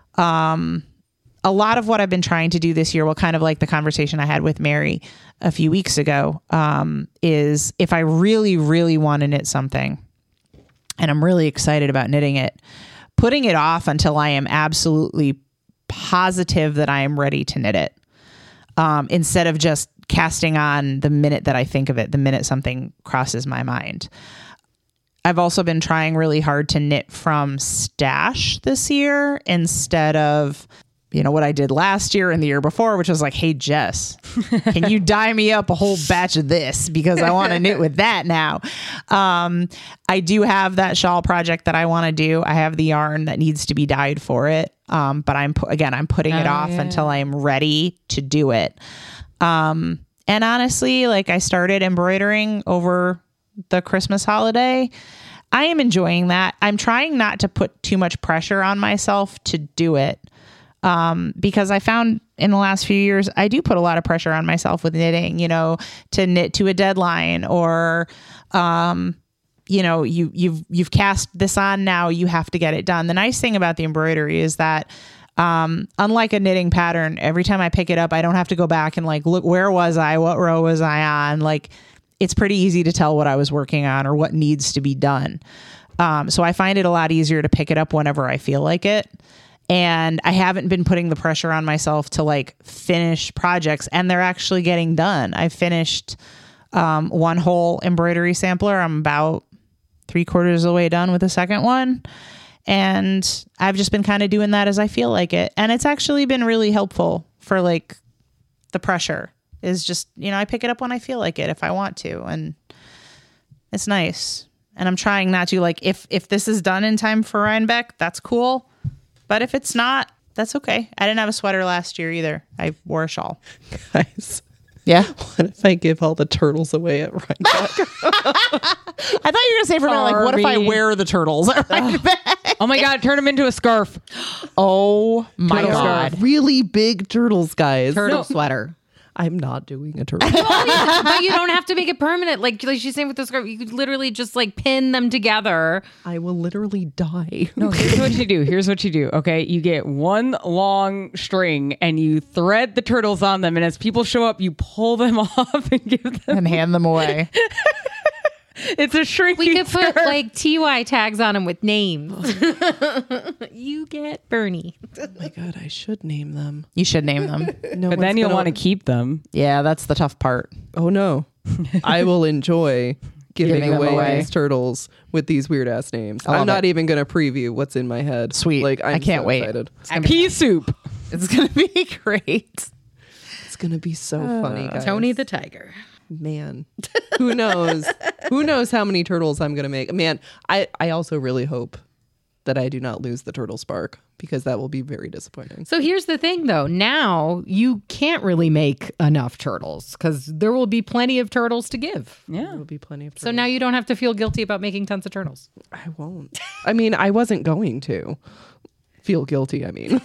a lot of what I've been trying to do this year, well, kind of like the conversation I had with Mary a few weeks ago, is if I really, really want to knit something and I'm really excited about knitting it, putting it off until I am absolutely positive that I am ready to knit it, instead of just casting on the minute that I think of it, the minute something crosses my mind. I've also been trying really hard to knit from stash this year instead of, what I did last year and the year before, which was like, hey, Jess, can you dye me up a whole batch of this? Because I want to knit with that now. I do have that shawl project that I want to do. I have the yarn that needs to be dyed for it. But I'm putting it off until I am ready to do it. And honestly, like I started embroidering over the Christmas holiday. I am enjoying that. I'm trying not to put too much pressure on myself to do it. Because I found in the last few years, I do put a lot of pressure on myself with knitting, to knit to a deadline, or, you've cast this on, now you have to get it done. The nice thing about the embroidery is that, unlike a knitting pattern, every time I pick it up, I don't have to go back and like, look, where was I? What row was I on? Like, it's pretty easy to tell what I was working on or what needs to be done. So I find it a lot easier to pick it up whenever I feel like it. And I haven't been putting the pressure on myself to like finish projects, and they're actually getting done. I finished one whole embroidery sampler. I'm about 3/4 of the way done with the second one. And I've just been kind of doing that as I feel like it. And it's actually been really helpful for like the pressure is just, I pick it up when I feel like it, if I want to. And it's nice. And I'm trying not to like, if this is done in time for Rhinebeck, that's cool. But if it's not, that's okay. I didn't have a sweater last year either. I wore a shawl. Guys. Yeah. What if I give all the turtles away at Rhinebeck? I thought you were going to say for a minute, like, what if I wear the turtles at Rhinebeck? Oh my God, turn them into a scarf. Oh my Turtle God. scarf. Really big turtles, guys. Turtle sweater. I'm not doing a turtle. But you don't have to make it permanent. Like she's saying with the scarf, you could literally just like pin them together. I will literally die. No, here's what you do. Okay. You get one long string and you thread the turtles on them. And as people show up, you pull them off and give them. And hand them away. It's a shrinking We could put scarf. like TY tags on them with names. You get Bernie. Oh my God, I should name them. You should name them. No, But then you'll want to keep them. Yeah, that's the tough part. Oh no. I will enjoy giving them away away. these turtles with these weird ass names. I love I'm not it. even going to preview what's in my head. Sweet. Like, I can't so wait. Excited. Pea soup. It's going to be great. It's going to be so funny, guys. Tony the Tiger. Man, who knows? Who knows how many turtles I'm going to make? Man, I also really hope that I do not lose the turtle spark, because that will be very disappointing. So here's the thing, though. Now you can't really make enough turtles because there will be plenty of turtles to give. There Yeah. will be plenty of turtles. So now you don't have to feel guilty about making tons of turtles. I won't. I mean, I wasn't going to feel guilty. I mean,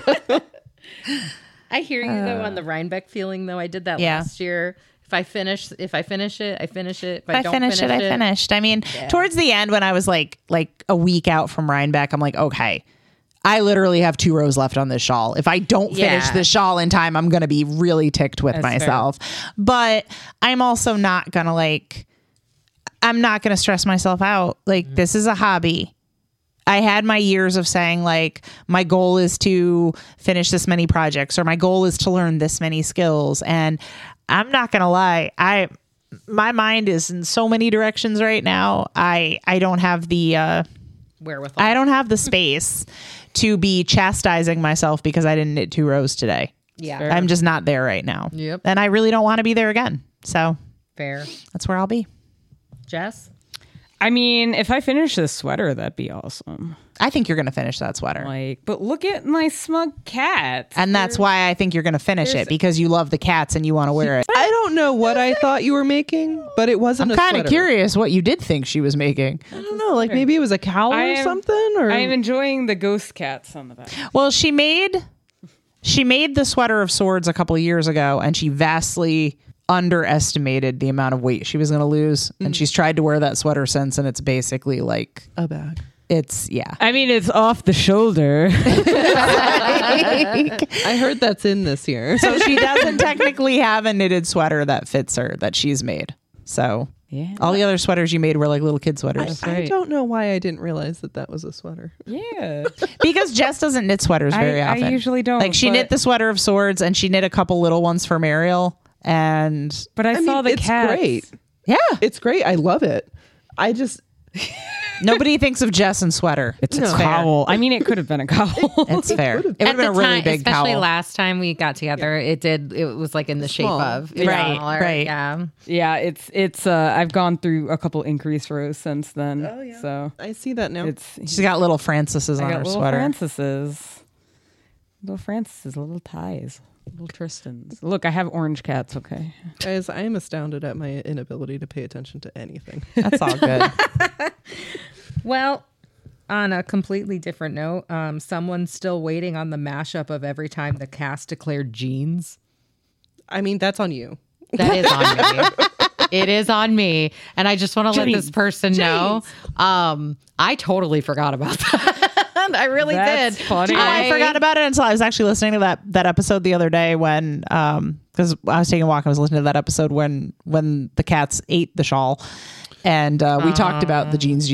I hear you though on the Rhinebeck feeling though. I did that Yeah. last year. If I finish it, I finish it. If If I finish it, I finished. I mean, towards the end when I was like a week out from Rhinebeck, I'm like, okay, I literally have 2 rows left on this shawl. If I don't finish Yeah. this shawl in time, I'm going to be really ticked with myself. But I'm also not going to I'm not going to stress myself out. Like, this is a hobby. I had my years of saying like, my goal is to finish this many projects, or my goal is to learn this many skills. And I'm not going to lie. My mind is in so many directions right now. I don't have the, wherewithal. I don't have the space to be chastising myself because I didn't knit 2 rows today. Yeah. I'm just not there right now. Yep. And I really don't want to be there again. So Fair. that's where I'll be. Jess? I mean, if I finish this sweater, that'd be awesome. I think you're going to finish that sweater. But look at my smug cats. And that's why I think you're going to finish it, because you love the cats and you want to wear it. I don't know what I thought you were making, but it wasn't I'm a kind of sweater. curious what you did think she was making. I don't know, like maybe it was a cowl or something, or I am enjoying the ghost cats on the back. Well, she made the sweater of swords a couple of years ago, and she vastly underestimated the amount of weight she was going to lose. And she's tried to wear that sweater since, and it's basically like a bag. yeah. I mean, it's off the shoulder. I heard that's in this year. So she doesn't technically have a knitted sweater that fits her that she's made. So Yeah. all the other sweaters you made were like little kid sweaters. I don't know why I didn't realize that was a sweater. Yeah. Because Jess doesn't knit sweaters very I often. usually don't, Like she but- knit the sweater of swords, and she knit a couple little ones for Mariel. And But I saw mean, the it's cats. great. yeah, It's great. I love it. I just nobody thinks of Jess in sweater. It's No. a cowl. I mean, it could have been a cowl. It's fair. It would have At been the a really time, big especially cowl. last time we got together, it was like in the shape small. of Right, smaller. right. Yeah. Yeah, it's I've gone through a couple increase rows since then. Oh, yeah. So I see that now. it's She's got little Francis's I on got her little sweater. little Francis's, little ties, little Tristans. Look, I have orange cats. Okay. Guys, I am astounded at my inability to pay attention to anything. That's all good. Well, on a completely different note, someone's still waiting on the mashup of every time the cast declared jeans. I mean, that's on you. That is on me. It is on me. And I just want to let this person know. I totally forgot about that. I really That's did. funny. I forgot about it until I was actually listening to that episode the other day when because I was taking a walk. I was listening to that episode when the cats ate the shawl, and we talked about the jeans.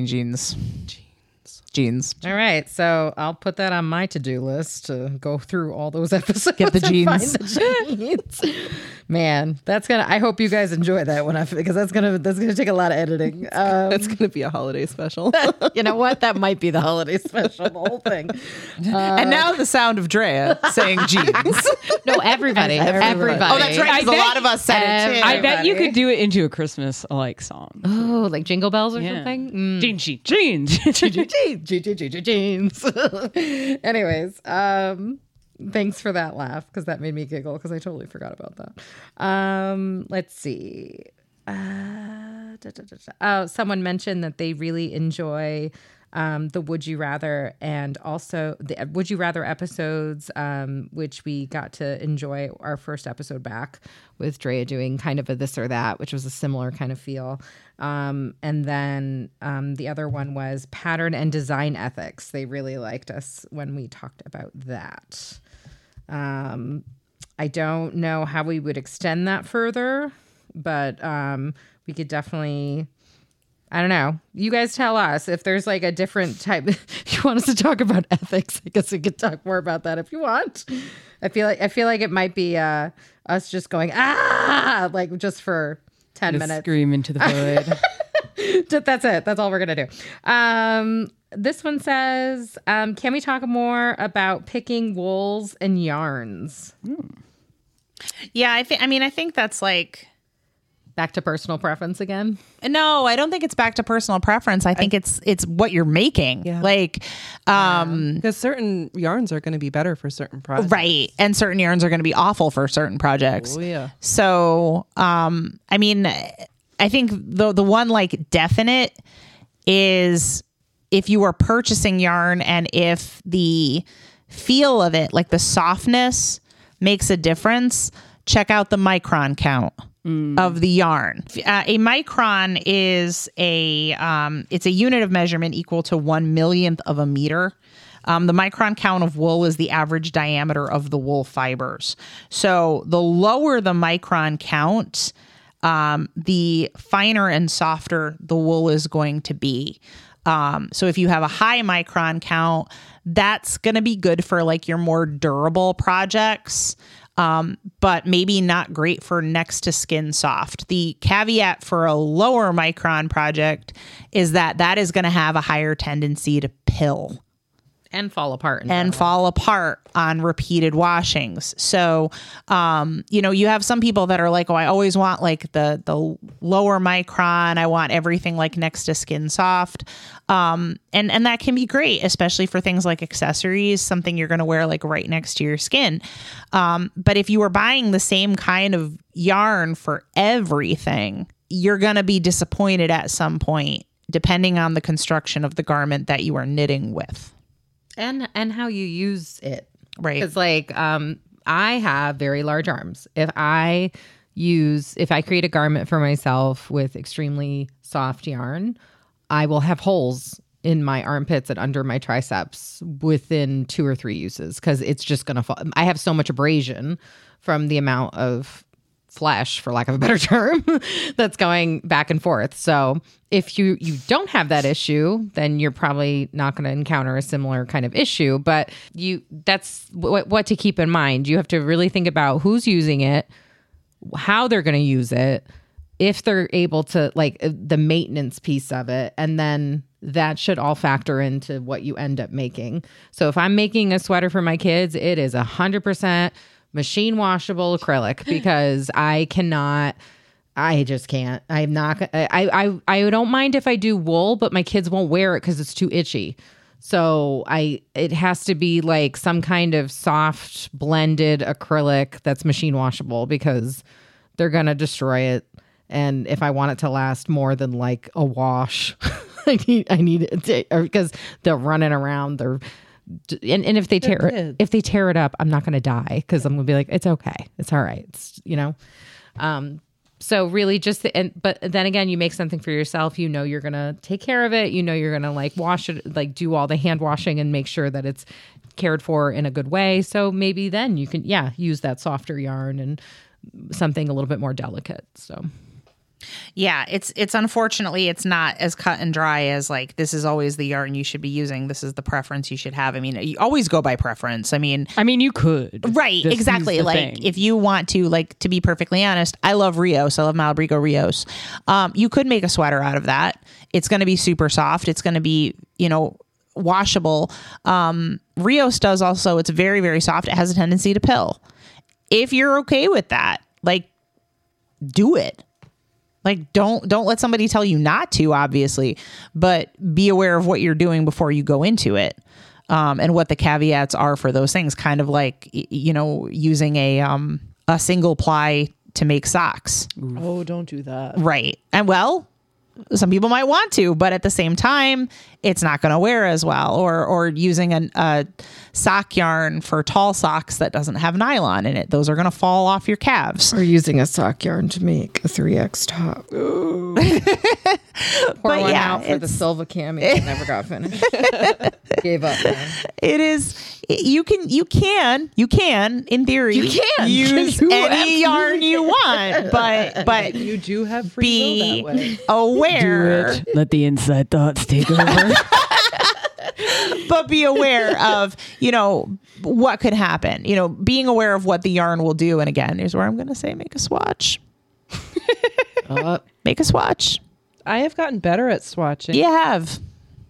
All right, so I'll put that on my to-do list to go through all those episodes. Get the and find jeans. the jeans. Man, that's gonna. I hope you guys enjoy that because that's gonna take a lot of editing. That's going to be a holiday special. You know what? That might be the holiday special, the whole thing. And now the sound of Drea saying jeans. No, everybody. Everybody. Oh, that's right. 'cause a lot of us said it too. I bet you could do it into a Christmas like song. Oh, like Jingle Bells or Yeah. something. Mm. Jeans. Jeans. Anyways, thanks for that laugh because that made me giggle because I totally forgot about that. Let's see. Someone mentioned that they really enjoy the Would You Rather and also the Would You Rather episodes, which we got to enjoy our first episode back with Drea doing kind of a this or that, which was a similar kind of feel. And then the other one was pattern and design ethics. They really liked us when we talked about that. I don't know how we would extend that further, but we could definitely, I don't know. You guys tell us if there's like a different type. If you want us to talk about ethics, I guess we could talk more about that if you want. I feel like it might be us just going like just for 10 Just minutes. scream into the void. That's it. That's all we're gonna do. This one says, can we talk more about picking wools and yarns? Yeah, I think that's like Back to personal preference again. No, I don't think it's back to personal preference. I think it's what you're making. Yeah. Like, Because certain yarns are going to be better for certain projects. right. And certain yarns are going to be awful for certain projects. Oh, yeah. So, I mean, I think the one like definite is if you are purchasing yarn and if the feel of it, like the softness, makes a difference, check out the micron count of the yarn. A micron is it's a unit of measurement equal to 1/1,000,000th of a meter. The micron count of wool is the average diameter of the wool fibers. So the lower the micron count, the finer and softer the wool is going to be. So if you have a high micron count, that's going to be good for like your more durable projects. But maybe not great for next to skin soft. The caveat for a lower micron project is that is going to have a higher tendency to pill And fall apart. and fall apart on repeated washings. So, you have some people that are like, oh, I always want like the lower micron. I want everything like next to skin soft. And that can be great, especially for things like accessories, something you're going to wear like right next to your skin. But if you were buying the same kind of yarn for everything, you're going to be disappointed at some point, depending on the construction of the garment that you are knitting with. And how you use it. Right. It's like I have very large arms. If I create a garment for myself with extremely soft yarn, I will have holes in my armpits and under my triceps within 2 or 3 uses because it's just going to fall. I have so much abrasion from the amount of flesh, for lack of a better term, that's going back and forth. So if you don't have that issue, then you're probably not going to encounter a similar kind of issue. But that's what to keep in mind. You have to really think about who's using it, how they're going to use it, if they're able to, like the maintenance piece of it, and then that should all factor into what you end up making. So if I'm making a sweater for my kids, it is 100% machine washable acrylic because I just can't. I'm not. I don't mind if I do wool, but my kids won't wear it because it's too itchy. So it has to be like some kind of soft blended acrylic that's machine washable because they're gonna destroy it. And if I want it to last more than like a wash, I need it because they're running around. And if they tear it up, I'm not going to die because I'm going to be like, it's okay, it's all right, So really, but then again, you make something for yourself. You're going to take care of it. You're going to like wash it, like do all the hand washing and make sure that it's cared for in a good way. So maybe then you can, use that softer yarn and something a little bit more delicate. So. Yeah, it's unfortunately it's not as cut and dry as like this is always the yarn you should be using. This is the preference you should have. I mean, you always go by preference. I mean, you could. Right, exactly. Like if you want to, like, to be perfectly honest, I love Rios. I love Malabrigo Rios. You could make a sweater out of that. It's going to be super soft. It's going to be, washable. Rios does also, it's very, very soft. It has a tendency to pill. If you're okay with that, like, do it. Like, don't let somebody tell you not to, obviously, but be aware of what you're doing before you go into it, and what the caveats are for those things. Kind of like, using a single ply to make socks. Oh, don't do that. Right. And well, some people might want to, but at the same time, it's not going to wear as well. Or using a sock yarn for tall socks that doesn't have nylon in it. Those are going to fall off your calves. Or using a sock yarn to make a 3X top. Pour one out for the Silva cami that never got finished. Gave up, man. It is. You can in theory use any yarn you want, but You do have free will that way. aware. Let the inside thoughts take over. But be aware of, what could happen. Being aware of what the yarn will do. And again, here's where I'm going to say, make a swatch. Make a swatch. I have gotten better at swatching. You have.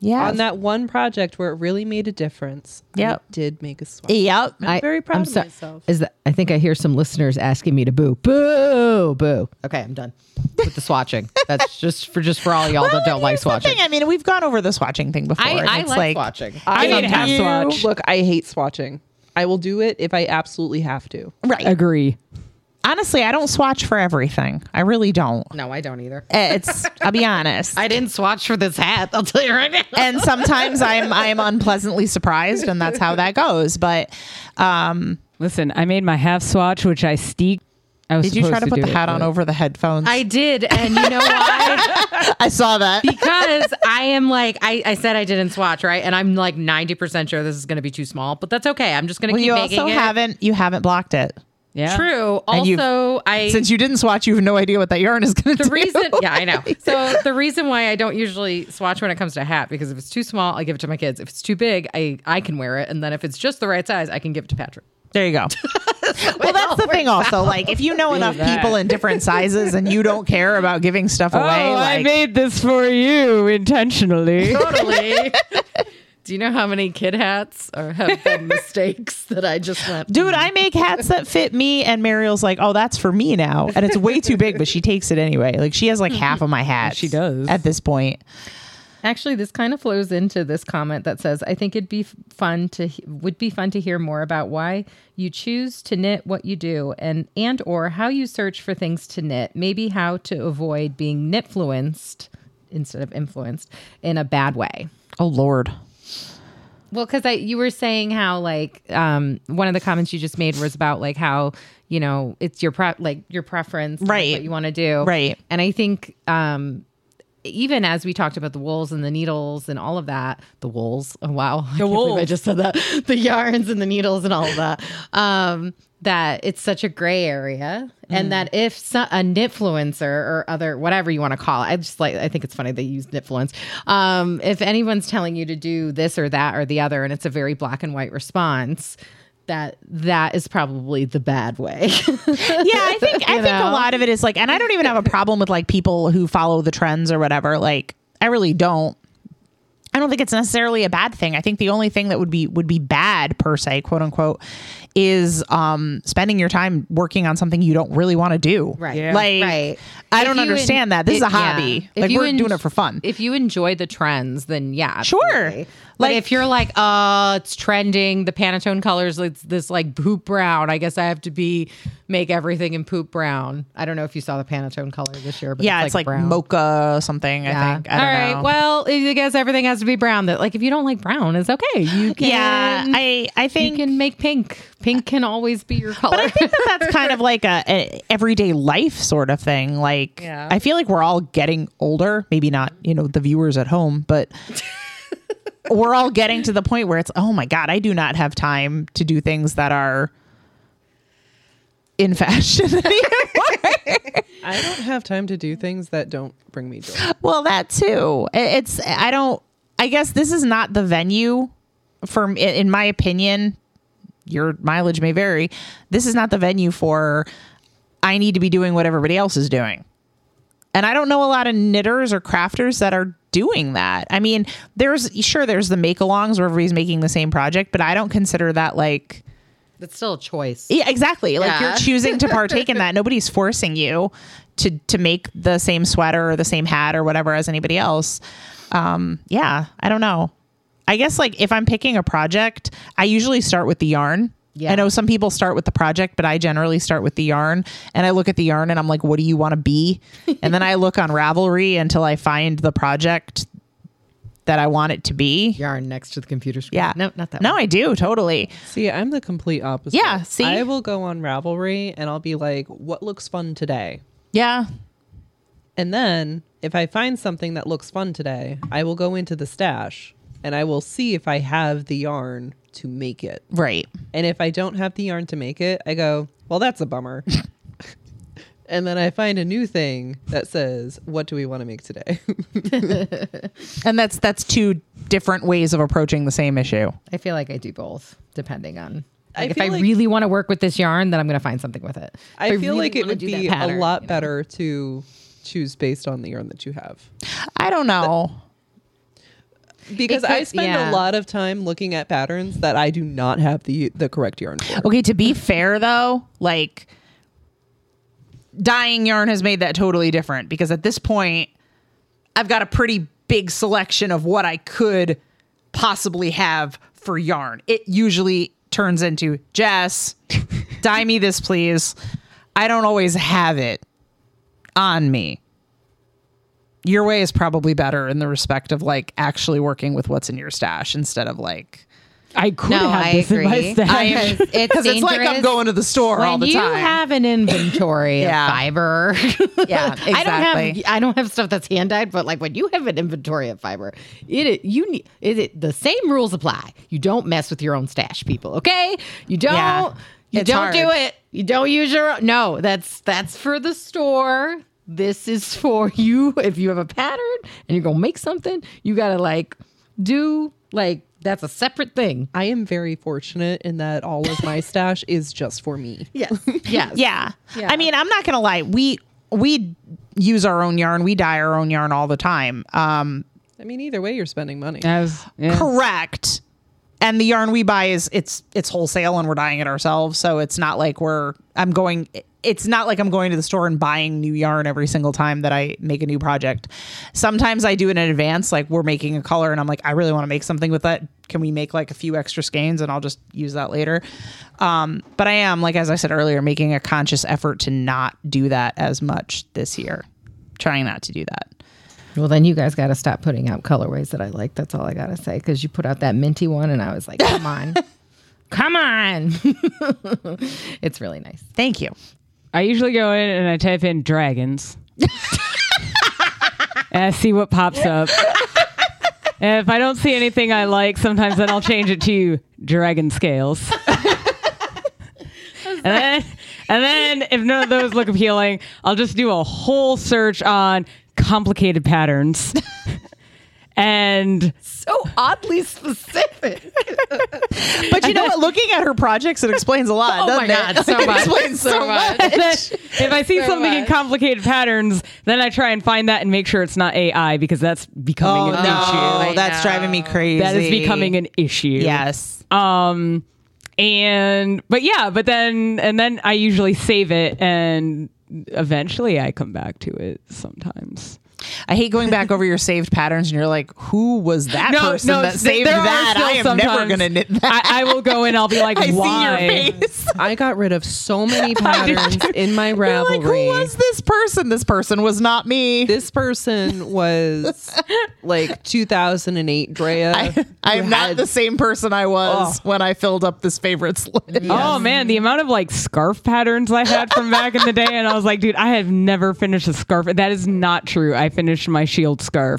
Yeah. On that one project where it really made a difference. Yep. I did make a swatch. Yep. I'm very proud of so- myself. Is that? I think I hear some listeners asking me to boo, boo, boo. Okay, I'm done with the swatching. That's just for all y'all that don't like Here's the swatching. thing, I mean, we've gone over the swatching thing before. and I it's like swatching. I hate need half you. swatch. Look, I hate swatching. I will do it if I absolutely have to. Right. Agree. Honestly, I don't swatch for everything. I really don't. No, I don't either. I'll be honest. I didn't swatch for this hat. I'll tell you right now. And sometimes I'm unpleasantly surprised, and that's how that goes. But Listen, I made my half swatch, which I steeked. I was did you try to supposed put the do hat it, on but- over the headphones? I did, and you know why? I saw that. Because I am like, I said I didn't swatch, right? And I'm like 90% sure this is going to be too small, but that's okay. I'm just going to Well, keep you making also it. you haven't blocked it. Yeah. True. And you've- Also, Since you didn't swatch, you have no idea what that yarn is going to the do. reason, yeah, I know. So the reason why I don't usually swatch when it comes to a hat, because if it's too small, I give it to my kids. If it's too big, I can wear it, and then if it's just the right size, I can give it to Patrick. There you go. Well, that's the thing also. Like, if you know enough people in different sizes and you don't care about giving stuff away, Oh, I like, made this for you intentionally. Totally. Do you know how many kid hats have been mistakes that I just went? dude, I make hats that fit me, and Mariel's like, oh, that's for me now. And it's way too big, but she takes it anyway. Like, she has like half of my hats. She does. At this point. Actually, this kind of flows into this comment that says, I think would be fun to hear more about why you choose to knit what you do and or how you search for things to knit, maybe how to avoid being knitfluenced instead of influenced in a bad way. Oh, Lord. Well, because you were saying how like one of the comments you just made was about like how, you know, it's your preference, Right. what you want to do. Right. And I think even as we talked about the wools and the needles and all of that, the wools, oh, wow. I can't believe I just said that. The yarns and the needles and all of that. That it's such a gray area, and that if a knitfluencer or other whatever you want to call it, I think it's funny they use knitfluence. If anyone's telling you to do this or that or the other, and it's a very black and white response, that is probably the bad way. Yeah, I think a lot of it is like, and I don't even have a problem with like people who follow the trends or whatever. Like, I really don't. I don't think it's necessarily a bad thing. I think the only thing that would be bad per se, quote unquote, is spending your time working on something you don't really want to do. Right. Yeah. Like, Right. I don't understand that. This is a hobby. If Like, you we're doing it for fun. If you enjoy the trends, then yeah, Sure. absolutely. But Like- if you're like, it's trending, the Pantone colors, it's this like poop brown. I guess I have to make everything in poop brown. I don't know if you saw the Pantone color this year, but Yeah, it's like brown. mocha something, Yeah. I think. I don't All right. know. Well, I guess everything has to be brown. That like if you don't like brown, it's okay. You can. Yeah, I you think can make pink. Pink can always be your color. But I think that's kind of like a everyday life sort of thing. Like, Yeah. I feel like we're all getting older. Maybe not, the viewers at home, but we're all getting to the point where it's, oh my God, I do not have time to do things that are in fashion anymore. I don't have time to do things that don't bring me joy. Well, that too. I guess this is not the venue for, in my opinion, your mileage may vary. This is not the venue for, I need to be doing what everybody else is doing. And I don't know a lot of knitters or crafters that are doing that. I mean, there's the make-alongs where everybody's making the same project, but I don't consider that like... It's still a choice. Yeah, exactly. Like, Yeah. you're choosing to partake in that. Nobody's forcing you to make the same sweater or the same hat or whatever as anybody else. Yeah, I don't know. I guess like if I'm picking a project, I usually start with the yarn. Yeah. I know some people start with the project, but I generally start with the yarn, and I look at the yarn and I'm like, what do you want to be? And then I look on Ravelry until I find the project that I want it to be. Yarn next to the computer screen. Yeah. No, not that No, one. I do. Totally. See, I'm the complete opposite. Yeah, see? I will go on Ravelry and I'll be like, what looks fun today? Yeah. And then if I find something that looks fun today, I will go into the stash and I will see if I have the yarn to make it. Right. And if I don't have the yarn to make it, I go, well, that's a bummer. And then I find a new thing that says, what do we want to make today? And that's two different ways of approaching the same issue. I feel like I do both, depending on. I If feel I like- really want to work with this yarn, then I'm going to find something with it. If I feel really like it wanna would do that be pattern, a lot better to choose based on the yarn that you have. I don't know. because It I could- spend yeah. a lot of time looking at patterns that I do not have the correct yarn for. Okay, to be fair though, like dyeing yarn has made that totally different because at this point I've got a pretty big selection of what I could possibly have for yarn. It usually turns into, Jess, dye me this please. I don't always have it on me. Your way is probably better in the respect of like actually working with what's in your stash instead of like, I could No, have I this in my agree. stash. because it's like I'm dangerous going to the store all the when you time. have an inventory Yeah. of fiber. Yeah, exactly. I don't have stuff that's hand dyed, but like when you have an inventory of fiber, the same rules apply. You don't mess with your own stash, people. Okay, you don't. Yeah. You It's don't do hard. it. You don't use your own. No, that's for the store. This is for you. If you have a pattern and you're gonna make something, you gotta that's a separate thing. I am very fortunate in that all of my stash is just for me. Yes. Yes. Yeah. I mean, I'm not gonna lie. We use our own yarn. We dye our own yarn all the time. I mean, either way, you're spending money. Yeah. Correct. And the yarn we buy it's wholesale and we're dyeing it ourselves. So it's not like I'm going to the store and buying new yarn every single time that I make a new project. Sometimes I do it in advance, like we're making a color and I'm like, I really want to make something with that. Can we make like a few extra skeins and I'll just use that later? But I am, like, as I said earlier, making a conscious effort to not do that as much this year. Trying not to do that. Well, then you guys got to stop putting out colorways that I like. That's all I got to say. Because you put out that minty one, and I was like, come on. Come on. It's really nice. Thank you. I usually go in and I type in dragons. And I see what pops up. And if I don't see anything I like, sometimes then I'll change it to dragon scales. And then if none of those look appealing, I'll just do a whole search on complicated patterns. And So oddly specific. But you know what? Looking at her projects, it explains a lot, doesn't it? So It much. explains so much. then if I see something in complicated patterns, then I try and find that and make sure it's not AI because that's becoming an issue. I That's know. driving me crazy. That is becoming an issue. Yes. But then I usually save it and eventually I come back to it sometimes. I hate going back over your saved patterns and you're like, who was that person that saved there are that? still I am sometimes never going to knit that. I will go and I'll be like, I why? see your face. I got rid of so many patterns in my You're like, Ravelry. who was this person? This person was not me. This person was like 2008 Drea. I am not the same person I was when I filled up this favorites list. Oh man, the amount of like scarf patterns I had from back in the day, and I was like, dude, I have never finished a scarf. That is not true. I finished my shield scarf.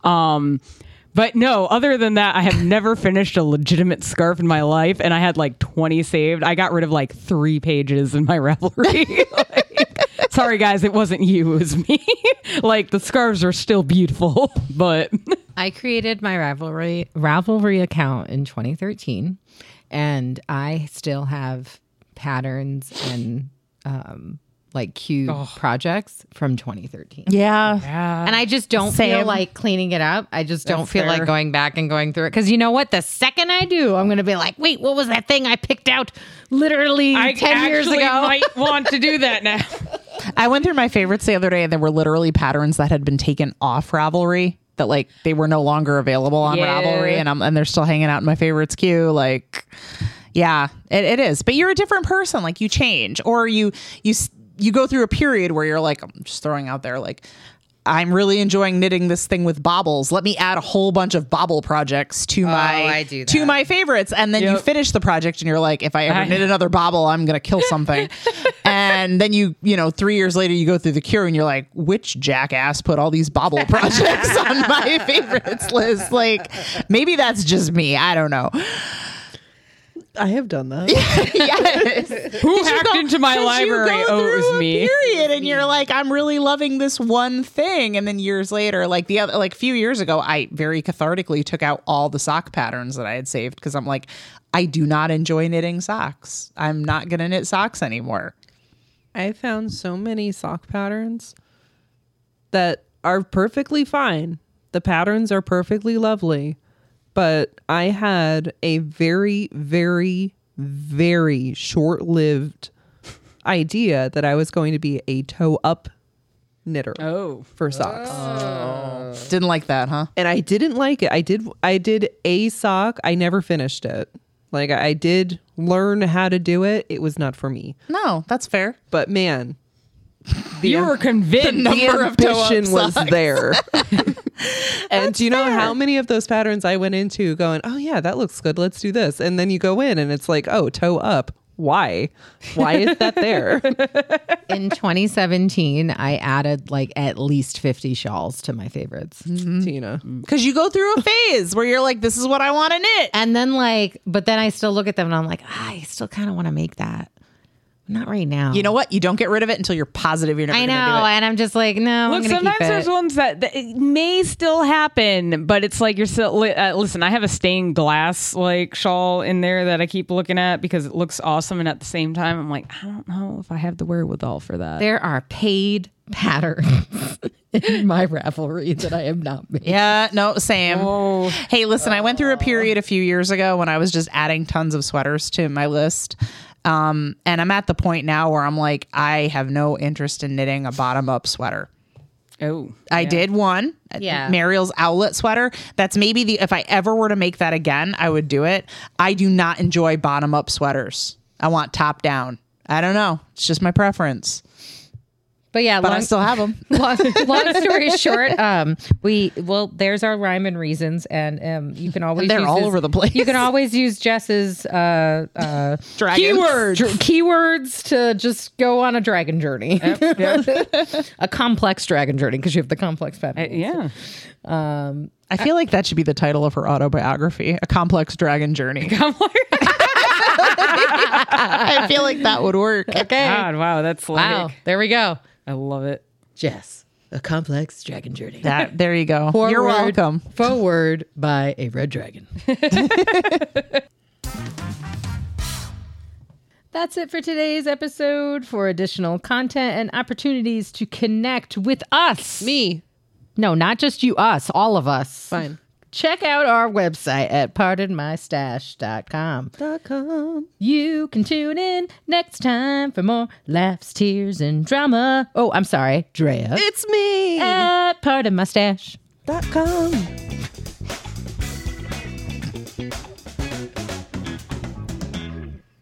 But no, other than that, I have never finished a legitimate scarf in my life, and I had like 20 saved. I got rid of like 3 pages in my Ravelry. Sorry guys, it wasn't you, it was me. Like the scarves are still beautiful, but I created my Ravelry account in 2013, and I still have patterns and like cube projects from 2013. Yeah. And I just don't feel Same. like cleaning it up. I just don't feel fair. like going back and going through it. Because you know what? The second I do, I'm going to be like, wait, what was that thing I picked out literally I 10 years actually ago? might want to do that now. I went through my favorites the other day and there were literally patterns that had been taken off Ravelry that like they were no longer available on Yeah. Ravelry and they're still hanging out in my favorites queue. Like, yeah, it is. But you're a different person. Like you change or you go through a period where you're like, I'm just throwing out there, like, I'm really enjoying knitting this thing with bobbles. Let me add a whole bunch of bobble projects to I do to that. my favorites. And then you Yep. finish the project and you're like, if I ever knit another bobble, I'm going to kill something. And then you 3 years later, you go through the queue and you're like, which jackass put all these bobble projects on my favorites list? Like, maybe that's just me. I don't know. I have done that. Yes. Who hacked into my library? Oh, it was me. Period. And you're like, I'm really loving this one thing. And then years later, like a few years ago, I very cathartically took out all the sock patterns that I had saved because I'm like, I do not enjoy knitting socks. I'm not going to knit socks anymore. I found so many sock patterns that are perfectly fine. The patterns are perfectly lovely, but I had a very, very, very short-lived idea that I was going to be a toe-up knitter for socks. Didn't like that, huh? And I didn't like it. I did a sock. I never finished it. Like, I did learn how to do it. It was not for me. No, that's fair. But man, You were convinced. the number of toe-up ambition was socks. there. And do you know how many of those patterns I went into going, oh yeah, that looks good, let's do this. And then you go in and it's like, oh, toe up. Why is that there? In 2017, I added like at least 50 shawls to my favorites. Tina. Because you go through a phase where you're like, this is what I want to knit. And then but then I still look at them and I'm like, I still kind of want to make that. Not right now. You know what? You don't get rid of it until you're positive you're never I going to know. do it. And I'm just like, no, Look, I'm going to sometimes keep there's it. ones that it may still happen, but it's like you're still. Listen, I have a stained glass like shawl in there that I keep looking at because it looks awesome, and at the same time, I'm like, I don't know if I have the wherewithal for that. There are paid patterns in my Ravelry that I am not making. Yeah, no, same. Oh. Hey, listen, I went through a period a few years ago when I was just adding tons of sweaters to my list. And I'm at the point now where I'm like, I have no interest in knitting a bottom up sweater. Oh, I did one, Yeah. Mariel's outlet sweater. That's maybe if I ever were to make that again, I would do it. I do not enjoy bottom up sweaters. I want top down. I don't know. It's just my preference. But yeah, But I still have them. long story short, there's our rhyme and reasons, and you can always They're use all this- over the place. You can always use Jess's Dragons. keywords to just go on a dragon journey, a complex dragon journey because you have the complex pattern. yeah. I feel like that should be the title of her autobiography, A Complex Dragon Journey. I feel like that would work. Okay. God, wow, that's Wow. like, There we go. I love it. Jess, a complex dragon journey. There you go. You're welcome. Forward by a red dragon. That's it for today's episode. For additional content and opportunities to connect with us. Me. No, not just you, us, all of us. Fine. Check out our website at pardonmystash.com. You can tune in next time for more laughs, tears, and drama. Oh, I'm sorry, Drea. It's me. At pardonmystash. .com.